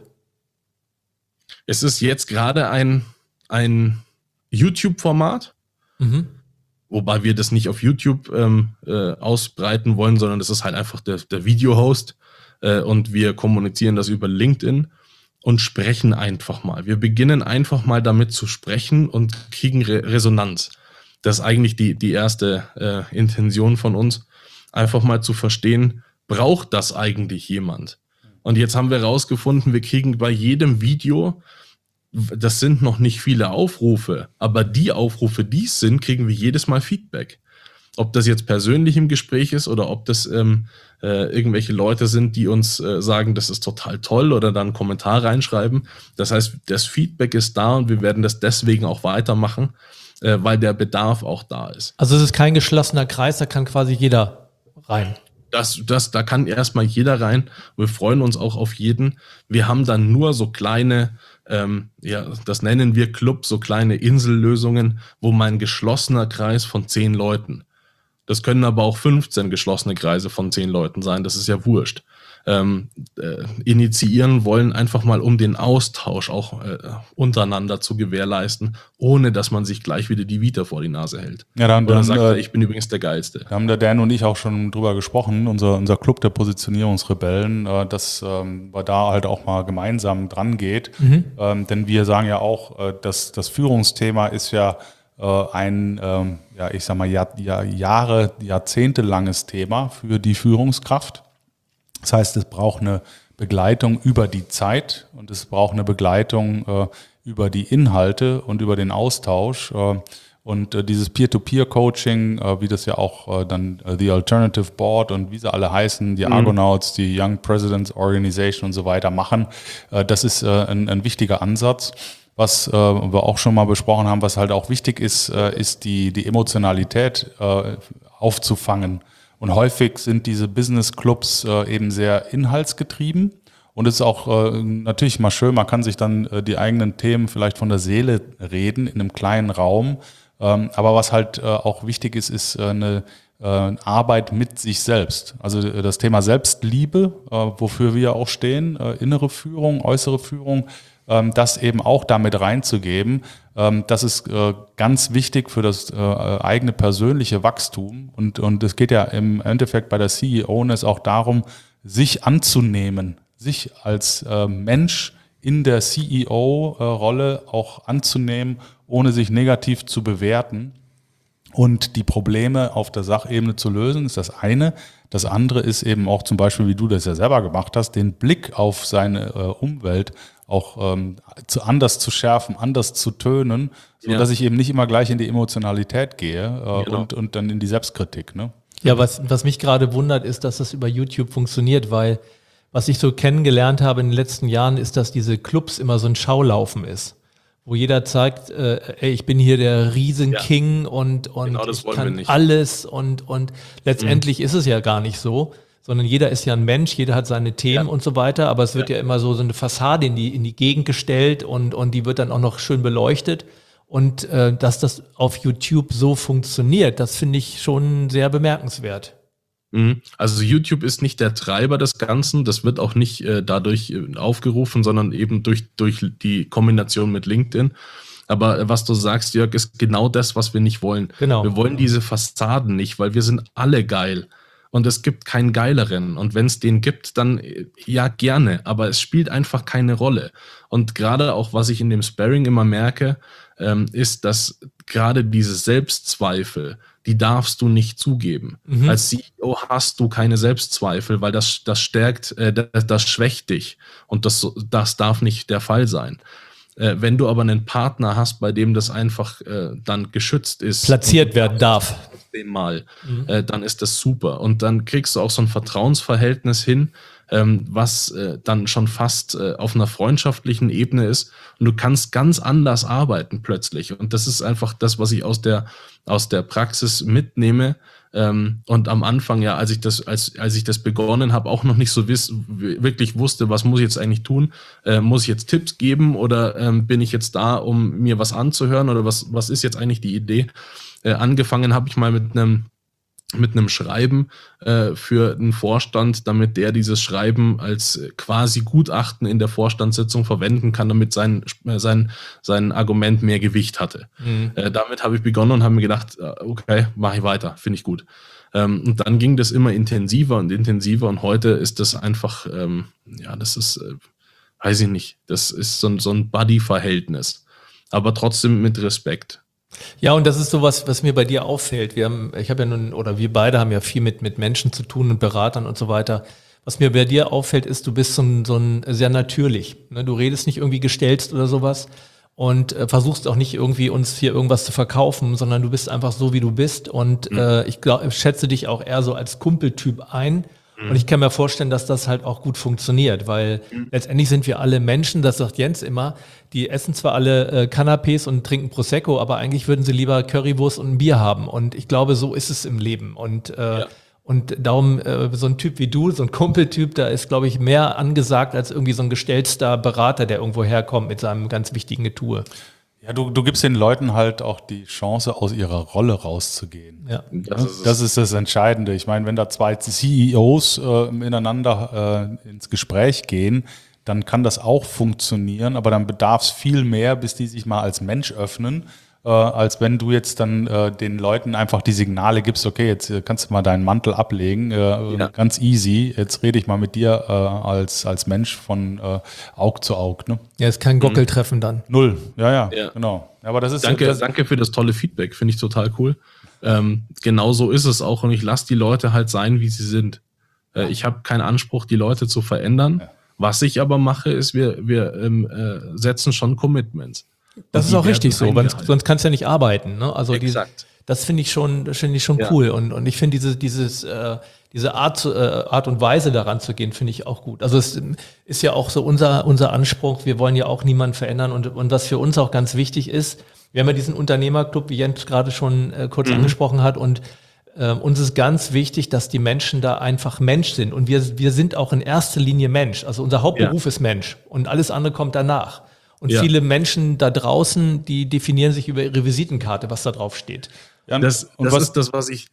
Es ist jetzt gerade ein, ein YouTube-Format, mhm. wobei wir das nicht auf YouTube ähm, äh, ausbreiten wollen, sondern das ist halt einfach der, der Video-Host. Und wir kommunizieren das über LinkedIn und sprechen einfach mal. Wir beginnen einfach mal damit zu sprechen und kriegen Re- Resonanz. Das ist eigentlich die, die erste äh, Intention von uns, einfach mal zu verstehen, braucht das eigentlich jemand? Und jetzt haben wir rausgefunden, wir kriegen bei jedem Video, das sind noch nicht viele Aufrufe, aber die Aufrufe, die es sind, kriegen wir jedes Mal Feedback. Ob das jetzt persönlich im Gespräch ist oder ob das ähm, äh, irgendwelche Leute sind, die uns äh, sagen, das ist total toll oder dann einen Kommentar reinschreiben. Das heißt, das Feedback ist da und wir werden das deswegen auch weitermachen, äh, weil der Bedarf auch da ist. Also es ist kein geschlossener Kreis, da kann quasi jeder rein. Das, das, da kann erstmal jeder rein. Wir freuen uns auch auf jeden. Wir haben dann nur so kleine, ähm, ja, das nennen wir Club, so kleine Insellösungen, wo mein geschlossener Kreis von zehn Leuten. Das können aber auch fünfzehn geschlossene Kreise von zehn Leuten sein, das ist ja wurscht. Ähm, äh, initiieren wollen, einfach mal um den Austausch auch äh, untereinander zu gewährleisten, ohne dass man sich gleich wieder die Vita vor die Nase hält. Ja, dann, Oder dann sagt äh, er, ich bin übrigens der Geilste. Da haben der Dan und ich auch schon drüber gesprochen, unser, unser Club der Positionierungsrebellen, äh, dass ähm, wir da halt auch mal gemeinsam dran geht. Mhm. Ähm, denn wir sagen ja auch, äh, dass das Führungsthema ist ja äh, ein, ähm, ja, ich sag mal, Jahr, Jahr, Jahre, jahrzehntelanges Thema für die Führungskraft. Das heißt, es braucht eine Begleitung über die Zeit und es braucht eine Begleitung äh, über die Inhalte und über den Austausch. Äh, und äh, dieses Peer-to-Peer-Coaching, äh, wie das ja auch äh, dann äh, The Alternative Board und wie sie alle heißen, die mhm. Argonauts, die Young Presidents Organization und so weiter machen, äh, das ist äh, ein, ein wichtiger Ansatz. Was äh, wir auch schon mal besprochen haben, was halt auch wichtig ist, äh, ist die, die Emotionalität äh, aufzufangen. Und häufig sind diese Business-Clubs äh, eben sehr inhaltsgetrieben. Und es ist auch äh, natürlich mal schön, man kann sich dann äh, die eigenen Themen vielleicht von der Seele reden in einem kleinen Raum. Ähm, aber was halt äh, auch wichtig ist, ist äh, eine äh, Arbeit mit sich selbst. Also äh, das Thema Selbstliebe, äh, wofür wir auch stehen, äh, innere Führung, äußere Führung, ähm, das eben auch damit reinzugeben. Ähm, das ist äh, ganz wichtig für das äh, eigene persönliche Wachstum. Und, und es geht ja im Endeffekt bei der C E O-ness auch darum, sich anzunehmen, sich als äh, Mensch in der C E O-Rolle auch anzunehmen, ohne sich negativ zu bewerten und die Probleme auf der Sachebene zu lösen, ist das eine. Das andere ist eben auch zum Beispiel, wie du das ja selber gemacht hast, den Blick auf seine äh, Umwelt auch ähm, zu, anders zu schärfen, anders zu tönen, sodass ja. ich eben nicht immer gleich in die Emotionalität gehe äh, genau. und, und dann in die Selbstkritik. Ne? Ja, was, was mich gerade wundert, ist, dass das über YouTube funktioniert, weil was ich so kennengelernt habe in den letzten Jahren, ist, dass diese Clubs immer so ein Schaulaufen ist, wo jeder zeigt, äh, ey, ich bin hier der Riesenking ja. und, und genau, das ich wollen kann wir nicht. alles und, und letztendlich mhm. ist es ja gar nicht so, sondern jeder ist ja ein Mensch, jeder hat seine Themen ja. und so weiter, aber es wird ja, ja immer so, so eine Fassade in die, in die Gegend gestellt und, und die wird dann auch noch schön beleuchtet. Und äh, dass das auf YouTube so funktioniert, das finde ich schon sehr bemerkenswert. Also YouTube ist nicht der Treiber des Ganzen, das wird auch nicht äh, dadurch äh, aufgerufen, sondern eben durch, durch die Kombination mit LinkedIn. Aber äh, was du sagst, Jörg, ist genau das, was wir nicht wollen. Genau. Wir wollen diese Fassaden nicht, weil wir sind alle geil. Und es gibt keinen geileren. Und wenn es den gibt, dann äh, ja gerne. Aber es spielt einfach keine Rolle. Und gerade auch, was ich in dem Sparring immer merke, ähm, ist, dass gerade diese Selbstzweifel, die darfst du nicht zugeben. Mhm. Als C E O hast du keine Selbstzweifel, weil das, das stärkt, äh, das, das schwächt dich. Und das, das darf nicht der Fall sein. Äh, wenn du aber einen Partner hast, bei dem das einfach äh, dann geschützt ist, platziert werden darf, mal, mhm. äh, dann ist das super. Und dann kriegst du auch so ein Vertrauensverhältnis hin, ähm, was äh, dann schon fast äh, auf einer freundschaftlichen Ebene ist. Und du kannst ganz anders arbeiten plötzlich. Und das ist einfach das, was ich aus der, aus der Praxis mitnehme. Ähm, und am Anfang, ja, als ich das, als, als ich das begonnen habe, auch noch nicht so wiss, wirklich wusste, was muss ich jetzt eigentlich tun? Äh, muss ich jetzt Tipps geben oder ähm, bin ich jetzt da, um mir was anzuhören oder was, was ist jetzt eigentlich die Idee? Äh, angefangen habe ich mal mit einem mit einem Schreiben äh, für den Vorstand, damit der dieses Schreiben als quasi Gutachten in der Vorstandssitzung verwenden kann, damit sein, äh, sein, sein Argument mehr Gewicht hatte. Mhm. Äh, damit habe ich begonnen und habe mir gedacht, okay, mache ich weiter, finde ich gut. Ähm, und dann ging das immer intensiver und intensiver und heute ist das einfach, ähm, ja, das ist, äh, weiß ich nicht, das ist so ein, so ein Buddy-Verhältnis, aber trotzdem mit Respekt. Ja, und das ist sowas, was mir bei dir auffällt. Wir haben, ich habe ja nun, oder wir beide haben ja viel mit, mit Menschen zu tun und Beratern und so weiter. Was mir bei dir auffällt, ist, du bist so ein, so ein sehr natürlich. Ne? Du redest nicht irgendwie gestelzt oder sowas und äh, versuchst auch nicht irgendwie uns hier irgendwas zu verkaufen, sondern du bist einfach so, wie du bist. Und mhm. äh, ich glaube, ich schätze dich auch eher so als Kumpeltyp ein. Und ich kann mir vorstellen, dass das halt auch gut funktioniert, weil mhm. letztendlich sind wir alle Menschen, das sagt Jens immer, die essen zwar alle äh, Canapés und trinken Prosecco, aber eigentlich würden sie lieber Currywurst und ein Bier haben. Und ich glaube, so ist es im Leben. Und, äh, ja. und darum, äh, so ein Typ wie du, so ein Kumpeltyp, da ist, glaube ich, mehr angesagt als irgendwie so ein gestellter Berater, der irgendwo herkommt mit seinem ganz wichtigen Getue. Ja, du, du gibst den Leuten halt auch die Chance, aus ihrer Rolle rauszugehen. Ja. Das, ist, das ist das Entscheidende. Ich meine, wenn da zwei C E Os äh, miteinander äh, ins Gespräch gehen, dann kann das auch funktionieren, aber dann bedarf es viel mehr, bis die sich mal als Mensch öffnen äh, als wenn du jetzt dann äh, den Leuten einfach die Signale gibst, okay, jetzt äh, kannst du mal deinen Mantel ablegen, äh, Ja. ganz easy, jetzt rede ich mal mit dir äh, als, als Mensch von äh, Aug zu Aug. Ne? Ja, ist kein Gockeltreffen dann. Null, ja, ja, Ja. genau. Ja, aber das ist Danke, das, danke für das tolle Feedback, finde ich total cool. Ähm, genau so ist es auch und ich lasse die Leute halt sein, wie sie sind. Äh, ich habe keinen Anspruch, die Leute zu verändern. Ja. Was ich aber mache, ist, wir, wir ähm, äh, setzen schon Commitments. Das Und ist die auch richtig werden so, weil eingehalten. sonst kannst du ja nicht arbeiten. Ne? Also die, Exakt. das finde ich schon, das finde ich schon Ja. cool. Und, und ich finde diese, dieses, äh, diese Art, zu- äh, Art und Weise daran zu gehen, finde ich auch gut. Also es ist ja auch so unser, unser Anspruch. Wir wollen ja auch niemanden verändern. Und, und was für uns auch ganz wichtig ist, wir haben ja diesen Unternehmerclub, wie Jens gerade schon äh, kurz Mhm. angesprochen hat. Und ähm, uns ist ganz wichtig, dass die Menschen da einfach Mensch sind. Und wir, wir sind auch in erster Linie Mensch. Also unser Hauptberuf Ja. ist Mensch. Und alles andere kommt danach. Und Ja. viele Menschen da draußen, die definieren sich über ihre Visitenkarte, was da drauf steht. ja, Das, und das was, ist das, was ich.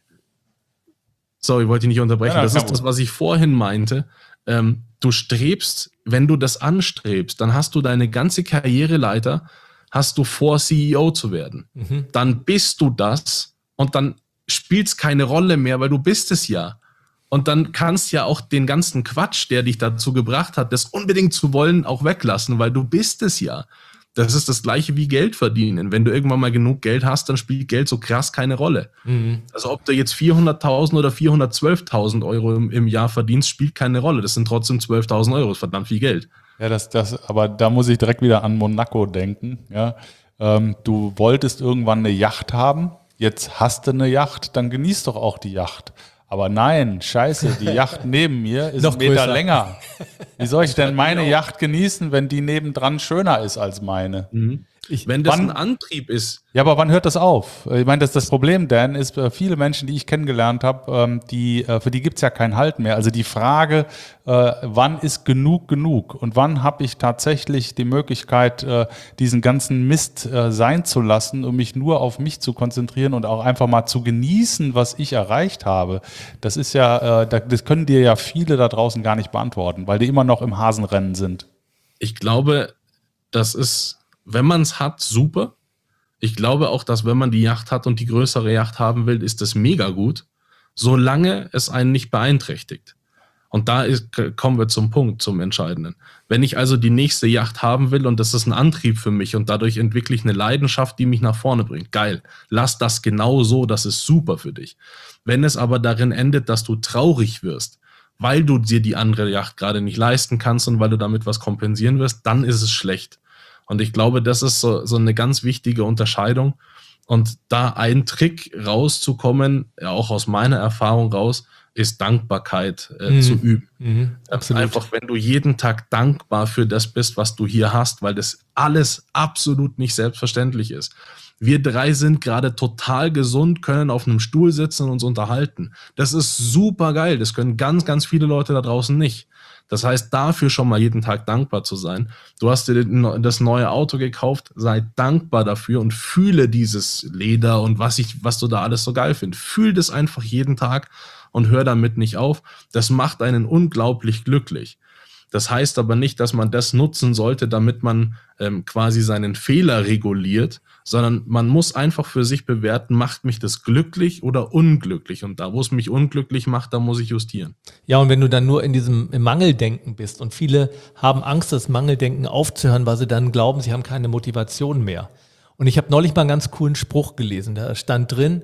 Sorry, wollte ich nicht unterbrechen. Nein, nein, das kein ist das, was ich vorhin meinte. Ähm, du strebst, wenn du das anstrebst, dann hast du deine ganze Karriereleiter, hast du vor, C E O zu werden. Mhm. Dann bist du das und dann spielt es keine Rolle mehr, weil du bist es ja. Und dann kannst ja auch den ganzen Quatsch, der dich dazu gebracht hat, das unbedingt zu wollen, auch weglassen, weil du bist es ja. Das ist das Gleiche wie Geld verdienen. Wenn du irgendwann mal genug Geld hast, dann spielt Geld so krass keine Rolle. Mhm. Also ob du jetzt vierhunderttausend oder vierhundertzwölftausend Euro im, im Jahr verdienst, spielt keine Rolle. Das sind trotzdem zwölftausend Euro. Das ist verdammt viel Geld. Ja, das, das, aber da muss ich direkt wieder an Monaco denken. Ja. Ähm, du wolltest irgendwann eine Yacht haben, jetzt hast du eine Yacht, dann genieß doch auch die Yacht. Aber nein, scheiße, die Yacht neben mir ist Noch einen Meter größer. länger. Wie soll ich denn meine Yacht genießen, wenn die nebendran schöner ist als meine? Ich, Wenn das Wann- ein Antrieb ist, Ja, aber wann hört das auf? Ich meine, das, das Problem, Dan, ist, äh, viele Menschen, die ich kennengelernt habe, ähm, die, äh, für die gibt's ja keinen Halt mehr. Also die Frage, äh, wann ist genug genug? Und wann habe ich tatsächlich die Möglichkeit, äh, diesen ganzen Mist äh, sein zu lassen, um mich nur auf mich zu konzentrieren und auch einfach mal zu genießen, was ich erreicht habe? Das ist ja, äh, da- das können dir ja viele da draußen gar nicht beantworten, weil die immer noch im Hasenrennen sind. ich glaube, das ist, wenn man es hat, super. Ich glaube auch, dass wenn man die Yacht hat und die größere Yacht haben will, ist das mega gut, solange es einen nicht beeinträchtigt. Und da ist, kommen wir zum Punkt, zum Entscheidenden. Wenn ich also die nächste Yacht haben will und das ist ein Antrieb für mich und dadurch entwickle ich eine Leidenschaft, die mich nach vorne bringt, geil, lass das genau so, das ist super für dich. Wenn es aber darin endet, dass du traurig wirst, weil du dir die andere Yacht gerade nicht leisten kannst und weil du damit was kompensieren wirst, dann ist es schlecht. Und ich glaube, das ist so, so eine ganz wichtige Unterscheidung. Und da ein Trick rauszukommen, ja, auch aus meiner Erfahrung raus, ist Dankbarkeit äh, Mhm. zu üben. Mhm, absolut. Einfach, wenn du jeden Tag dankbar für das bist, was du hier hast, weil das alles absolut nicht selbstverständlich ist. Wir drei sind gerade total gesund, können auf einem Stuhl sitzen und uns unterhalten. Das ist super geil. Das können ganz, ganz viele Leute da draußen nicht. Das heißt, dafür schon mal jeden Tag dankbar zu sein. Du hast dir das neue Auto gekauft, sei dankbar dafür und fühle dieses Leder und was ich, was du da alles so geil findest. Fühl das einfach jeden Tag und hör damit nicht auf. Das macht einen unglaublich glücklich. Das heißt aber nicht, dass man das nutzen sollte, damit man ähm, quasi seinen Fehler reguliert, sondern man muss einfach für sich bewerten, macht mich das glücklich oder unglücklich? Und da, wo es mich unglücklich macht, da muss ich justieren. Ja, und wenn du dann nur in diesem im Mangeldenken bist und viele haben Angst, das Mangeldenken aufzuhören, weil sie dann glauben, sie haben keine Motivation mehr. Und ich habe neulich mal einen ganz coolen Spruch gelesen, da stand drin,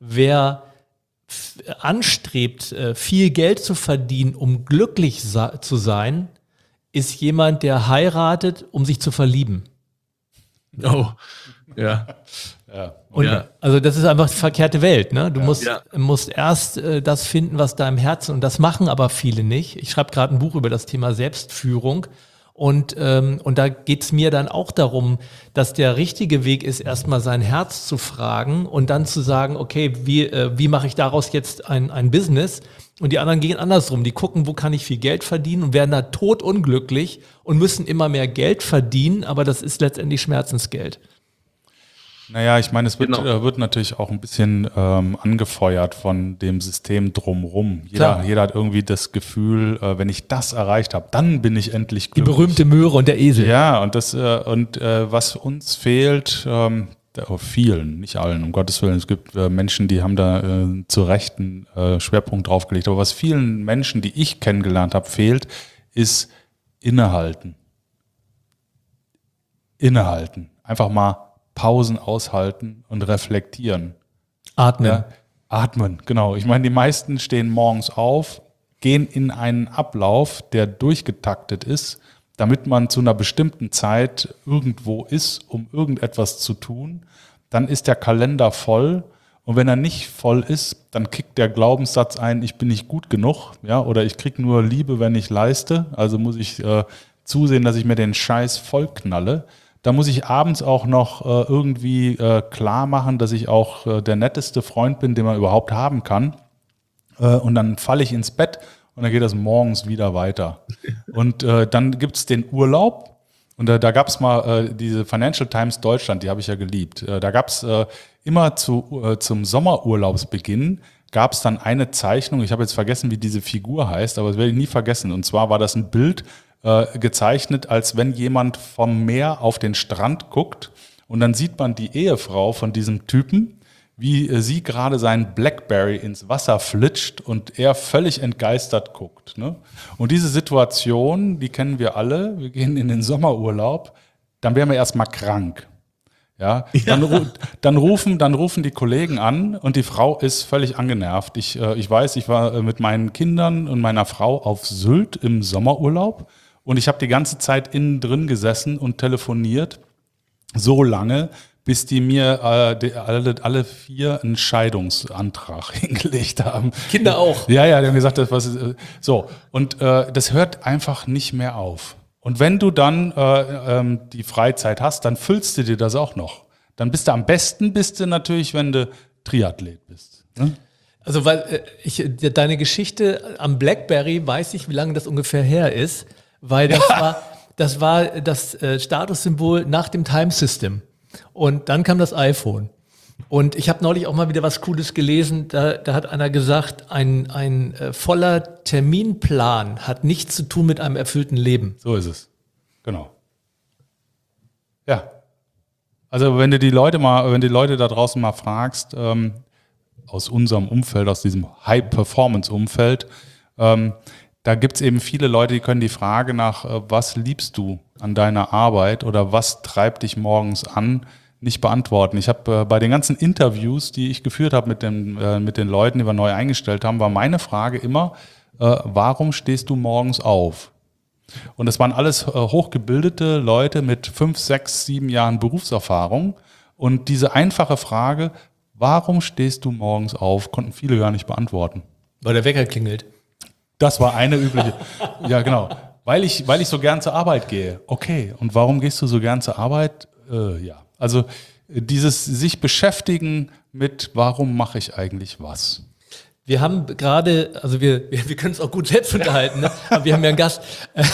wer f- anstrebt, äh, viel Geld zu verdienen, um glücklich sa- zu sein, ist jemand, der heiratet, um sich zu verlieben. Oh, ja. Ja. Und Ja. also das ist einfach die verkehrte Welt. Ne? Du musst, Ja. musst erst äh, das finden, was da im Herzen, und das machen aber viele nicht. Ich schreibe gerade ein Buch über das Thema Selbstführung. Und, ähm, und da geht's mir dann auch darum, dass der richtige Weg ist, erstmal sein Herz zu fragen und dann zu sagen, okay, wie, äh, wie mache ich daraus jetzt ein, ein Business? Und die anderen gehen andersrum. Die gucken, wo kann ich viel Geld verdienen und werden da totunglücklich und müssen immer mehr Geld verdienen, aber das ist letztendlich Schmerzensgeld. Naja, ich meine, es wird, Genau. äh, wird natürlich auch ein bisschen ähm, angefeuert von dem System drumrum. Jeder, Klar. jeder hat irgendwie das Gefühl, äh, wenn ich das erreicht habe, dann bin ich endlich Die glücklich. berühmte Möhre und der Esel. Ja, und das äh, und äh, was uns fehlt, ähm, Da, vielen, nicht allen, um Gottes Willen. Es gibt äh, Menschen, die haben da äh, zu Recht einen äh, Schwerpunkt draufgelegt. Aber was vielen Menschen, die ich kennengelernt habe, fehlt, ist innehalten. Innehalten. Einfach mal Pausen aushalten und reflektieren. Atmen. Ja, atmen, genau. Ich meine, die meisten stehen morgens auf, gehen in einen Ablauf, der durchgetaktet ist, damit man zu einer bestimmten Zeit irgendwo ist, um irgendetwas zu tun. Dann ist der Kalender voll. Und wenn er nicht voll ist, dann kickt der Glaubenssatz ein, ich bin nicht gut genug, ja, oder ich kriege nur Liebe, wenn ich leiste. Also muss ich äh, zusehen, dass ich mir den Scheiß vollknalle. Da muss ich abends auch noch äh, irgendwie äh, klar machen, dass ich auch äh, der netteste Freund bin, den man überhaupt haben kann. Äh, und dann falle ich ins Bett und dann geht das morgens wieder weiter. Und äh, dann gibt es den Urlaub. Und äh, da gab es mal äh, diese Financial Times Deutschland, die habe ich ja geliebt. Äh, da gab es äh, immer zu, äh, zum Sommerurlaubsbeginn gab es dann eine Zeichnung. Ich habe jetzt vergessen, wie diese Figur heißt, aber das werde ich nie vergessen. Und zwar war das ein Bild, Äh, gezeichnet, als wenn jemand vom Meer auf den Strand guckt und dann sieht man die Ehefrau von diesem Typen, wie äh, sie gerade seinen Blackberry ins Wasser flitscht und er völlig entgeistert guckt. Ne? Und diese Situation, die kennen wir alle, wir gehen in den Sommerurlaub, dann wären wir erstmal krank. Ja, Ja. Dann, dann, rufen, dann rufen die Kollegen an und die Frau ist völlig angenervt. Ich, äh, ich weiß, ich war äh, mit meinen Kindern und meiner Frau auf Sylt im Sommerurlaub. Und ich habe die ganze Zeit innen drin gesessen und telefoniert, so lange, bis die mir äh, die, alle, alle vier einen Scheidungsantrag hingelegt haben. Kinder auch. Ja, ja, die haben gesagt, das was ist, äh, so. Und äh, das hört einfach nicht mehr auf. Und wenn du dann äh, ähm, die Freizeit hast, dann füllst du dir das auch noch. Dann bist du am besten, bist du natürlich, wenn du Triathlet bist. Ne? Also, weil äh, ich, deine Geschichte am Blackberry, weiß ich, wie lange das ungefähr her ist, weil das war das war das äh, Statussymbol nach dem Time System. Und dann kam das iPhone. Und ich habe neulich auch mal wieder was Cooles gelesen, da, da hat einer gesagt, ein, ein äh, voller Terminplan hat nichts zu tun mit einem erfüllten Leben. So ist es. Genau. Ja. Also wenn du die Leute mal, wenn die Leute da draußen mal fragst, ähm, aus unserem Umfeld, aus diesem High-Performance-Umfeld, ähm, da gibt es eben viele Leute, die können die Frage nach, äh, was liebst du an deiner Arbeit oder was treibt dich morgens an, nicht beantworten. Ich habe äh, bei den ganzen Interviews, die ich geführt habe mit, dem, äh, mit den Leuten, die wir neu eingestellt haben, war meine Frage immer, äh, warum stehst du morgens auf? Und das waren alles äh, hochgebildete Leute mit fünf, sechs, sieben Jahren Berufserfahrung. Und diese einfache Frage, warum stehst du morgens auf, konnten viele gar nicht beantworten. Weil der Wecker klingelt. Das war eine übliche. Ja, genau. Weil ich, weil ich so gern zur Arbeit gehe. Okay. Und warum gehst du so gern zur Arbeit? Äh, ja. Also dieses sich beschäftigen mit, warum mache ich eigentlich was? Wir haben gerade, also wir, wir, wir können uns auch gut selbst unterhalten, ne? Aber wir haben ja einen Gast.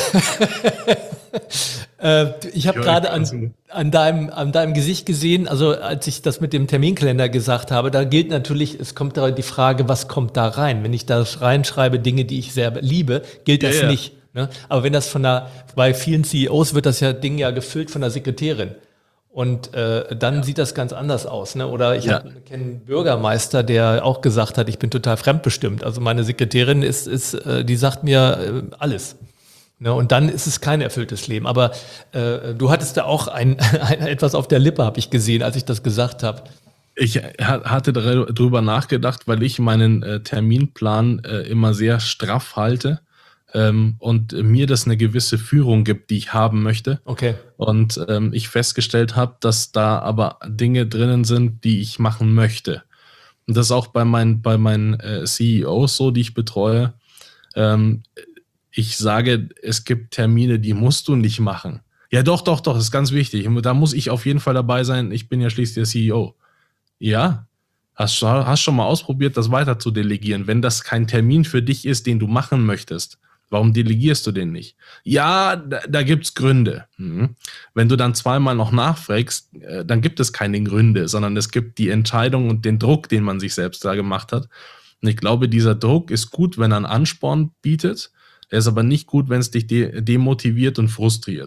äh, ich habe gerade an, an, deinem, an deinem Gesicht gesehen, also als ich das mit dem Terminkalender gesagt habe, da gilt natürlich, es kommt da die Frage, was kommt da rein? Wenn ich da reinschreibe, Dinge, die ich sehr liebe, gilt das ja, ja. nicht. Ne? Aber wenn das von der, bei vielen C E Os wird das ja Ding ja gefüllt von der Sekretärin. Und äh, dann ja. sieht das ganz anders aus. Ne? Oder ich ja. kenne einen Bürgermeister, der auch gesagt hat, ich bin total fremdbestimmt. Also meine Sekretärin ist, ist äh, die sagt mir äh, alles. Ne? Und dann ist es kein erfülltes Leben. Aber äh, du hattest da auch ein, ein, etwas auf der Lippe, habe ich gesehen, als ich das gesagt habe. Ich hatte darüber nachgedacht, weil ich meinen äh, Terminplan äh, immer sehr straff halte. Ähm, und mir das eine gewisse Führung gibt, die ich haben möchte. Okay. Und ähm, ich festgestellt habe, dass da aber Dinge drinnen sind, die ich machen möchte. Und das ist auch bei meinen, bei meinen äh, C E Os so, die ich betreue. Ähm, ich sage, es gibt Termine, die musst du nicht machen. Ja, doch, doch, doch, das ist ganz wichtig. Da muss ich auf jeden Fall dabei sein. Ich bin ja schließlich der C E O. Ja, hast, hast schon mal ausprobiert, das weiter zu delegieren. Wenn das kein Termin für dich ist, den du machen möchtest, warum delegierst du den nicht? Ja, da, da gibt es Gründe. Mhm. Wenn du dann zweimal noch nachfragst, äh, dann gibt es keine Gründe, sondern es gibt die Entscheidung und den Druck, den man sich selbst da gemacht hat. Und ich glaube, dieser Druck ist gut, wenn er einen Ansporn bietet. Er ist aber nicht gut, wenn es dich de- demotiviert und frustriert.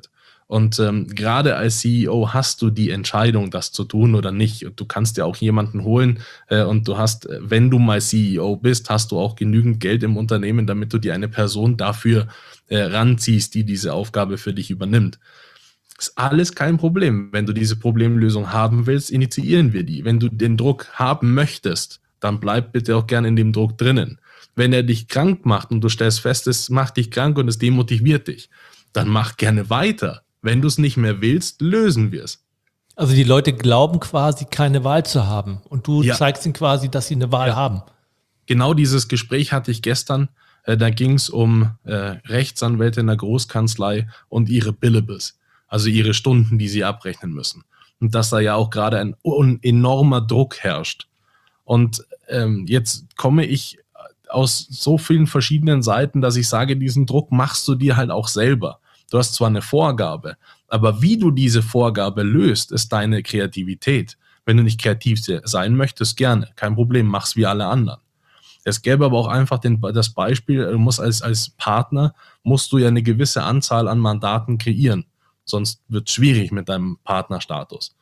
Und ähm, gerade als C E O hast du die Entscheidung, das zu tun oder nicht. Und du kannst dir auch jemanden holen äh, und du hast, wenn du mal C E O bist, hast du auch genügend Geld im Unternehmen, damit du dir eine Person dafür äh, ranziehst, die diese Aufgabe für dich übernimmt. Ist alles kein Problem. Wenn du diese Problemlösung haben willst, initiieren wir die. Wenn du den Druck haben möchtest, dann bleib bitte auch gerne in dem Druck drinnen. Wenn er dich krank macht und du stellst fest, es macht dich krank und es demotiviert dich, dann mach gerne weiter. Wenn du es nicht mehr willst, lösen wir es. Also die Leute glauben quasi, keine Wahl zu haben. Und du Ja. zeigst ihnen quasi, dass sie eine Wahl Ja. haben. Genau dieses Gespräch hatte ich gestern. Äh, da ging es um äh, Rechtsanwälte in der Großkanzlei und ihre Billables, also ihre Stunden, die sie abrechnen müssen. Und dass da ja auch gerade ein un- enormer Druck herrscht. Und ähm, jetzt komme ich aus so vielen verschiedenen Seiten, dass ich sage, diesen Druck machst du dir halt auch selber. Du hast zwar eine Vorgabe, aber wie du diese Vorgabe löst, ist deine Kreativität. Wenn du nicht kreativ se- sein möchtest, gerne, kein Problem, mach's wie alle anderen. Es gäbe aber auch einfach den, das Beispiel, du musst als, als Partner, musst du ja eine gewisse Anzahl an Mandaten kreieren, sonst wird es schwierig mit deinem Partnerstatus.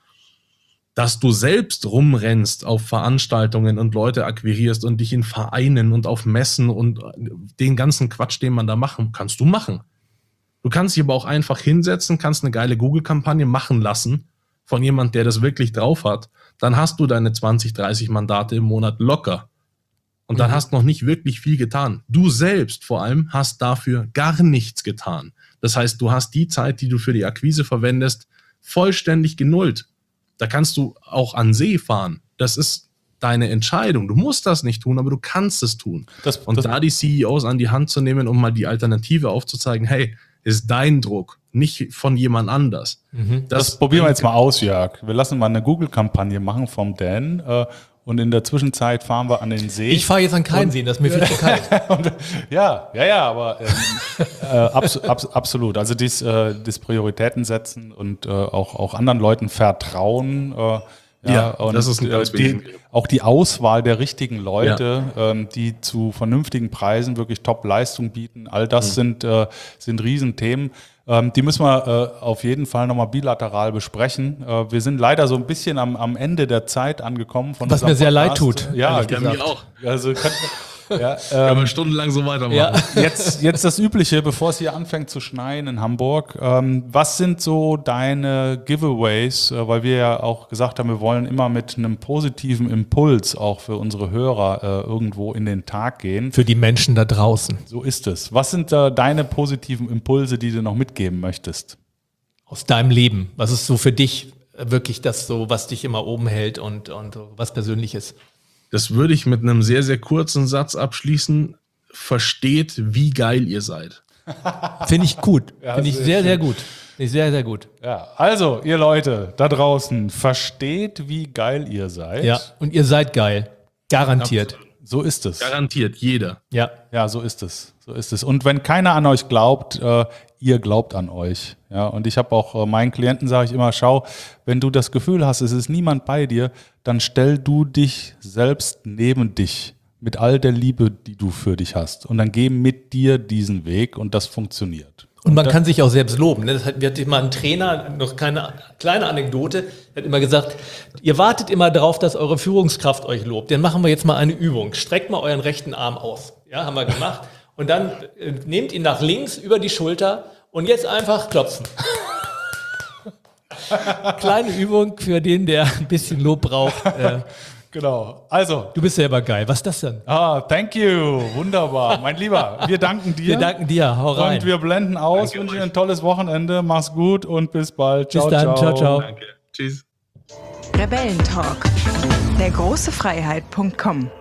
Dass du selbst rumrennst auf Veranstaltungen und Leute akquirierst und dich in Vereinen und auf Messen und den ganzen Quatsch, den man da machen, kannst du machen. Du kannst dich aber auch einfach hinsetzen, kannst eine geile Google-Kampagne machen lassen von jemand, der das wirklich drauf hat. Dann hast du deine zwanzig, dreißig Mandate im Monat locker. Und dann Mhm. hast noch nicht wirklich viel getan. Du selbst vor allem hast dafür gar nichts getan. Das heißt, du hast die Zeit, die du für die Akquise verwendest, vollständig genullt. Da kannst du auch an See fahren. Das ist deine Entscheidung. Du musst das nicht tun, aber du kannst es tun. Das, Und das, da die C E Os an die Hand zu nehmen, um mal die Alternative aufzuzeigen, hey, ist dein Druck, nicht von jemand anders. das probieren wir jetzt mal aus, Jörg. Wir lassen mal eine Google-Kampagne machen vom Dan äh, und in der Zwischenzeit fahren wir an den See. Ich fahre jetzt an keinen See, das ist mir viel zu kalt. Und, ja, ja, ja, aber ähm, äh, abs abs absolut. Also dies, äh, das Prioritäten setzen und äh, auch, auch anderen Leuten vertrauen. Äh, ja, Ja, und, das ist ein ganz äh, die, wichtiger Begriff. auch die Auswahl der richtigen Leute, ähm, die zu vernünftigen Preisen wirklich Top-Leistung bieten. All das Mhm. sind, äh, sind Riesenthemen. Ähm, die müssen wir äh, auf jeden Fall nochmal bilateral besprechen. Äh, wir sind leider so ein bisschen am, am Ende der Zeit angekommen. Von Was unserem mir sehr leid Podcast. tut, Ja, ehrlich Ja, genau. mir auch. Also könnten, ja, Können ähm, wir stundenlang so weitermachen. Ja. Jetzt, jetzt das Übliche, bevor es hier anfängt zu schneien in Hamburg. Ähm, was sind so deine Giveaways? Äh, weil wir ja auch gesagt haben, wir wollen immer mit einem positiven Impuls auch für unsere Hörer äh, irgendwo in den Tag gehen. Für die Menschen da draußen. So ist es. Was sind äh, deine positiven Impulse, die du noch mitgeben möchtest? Aus deinem Leben. Was ist so für dich wirklich das so, was dich immer oben hält und, und was Persönliches? Das würde ich mit einem sehr, sehr kurzen Satz abschließen. Versteht, wie geil ihr seid. Finde ich gut. Ja, Finde ich sehr sehr, schön. sehr gut. Finde ich sehr, sehr gut. Ja, also ihr Leute da draußen, versteht, wie geil ihr seid. Ja, und ihr seid geil. Garantiert. So ist es. Garantiert, jeder. Ja. Ja, so ist es. So ist es. Und wenn keiner an euch glaubt, äh, ihr glaubt an euch. Ja, und ich habe auch äh, meinen Klienten sage ich immer, schau, wenn du das Gefühl hast, es ist niemand bei dir, dann stell du dich selbst neben dich mit all der Liebe, die du für dich hast. Und dann geh mit dir diesen Weg und das funktioniert. Und man kann sich auch selbst loben. Ne? Das hat, wir hatten immer einen Trainer, noch keine kleine Anekdote, der hat immer gesagt, ihr wartet immer darauf, dass eure Führungskraft euch lobt. Dann machen wir jetzt mal eine Übung. Streckt mal euren rechten Arm aus. Ja, haben wir gemacht. Und dann äh, nehmt ihn nach links über die Schulter und jetzt einfach klopfen. Kleine Übung für den, der ein bisschen Lob braucht. Äh, Genau. Also, du bist selber geil. Was ist das denn? ah, thank you. Wunderbar. Mein Lieber, wir danken dir. Wir danken dir. Hau rein. Und wir blenden aus, Danke wünschen dir euch. ein tolles Wochenende. Mach's gut und bis bald. Ciao, Bis dann. Ciao, ciao. Danke. Tschüss. Rebellentalk. Der große Freiheit Punkt com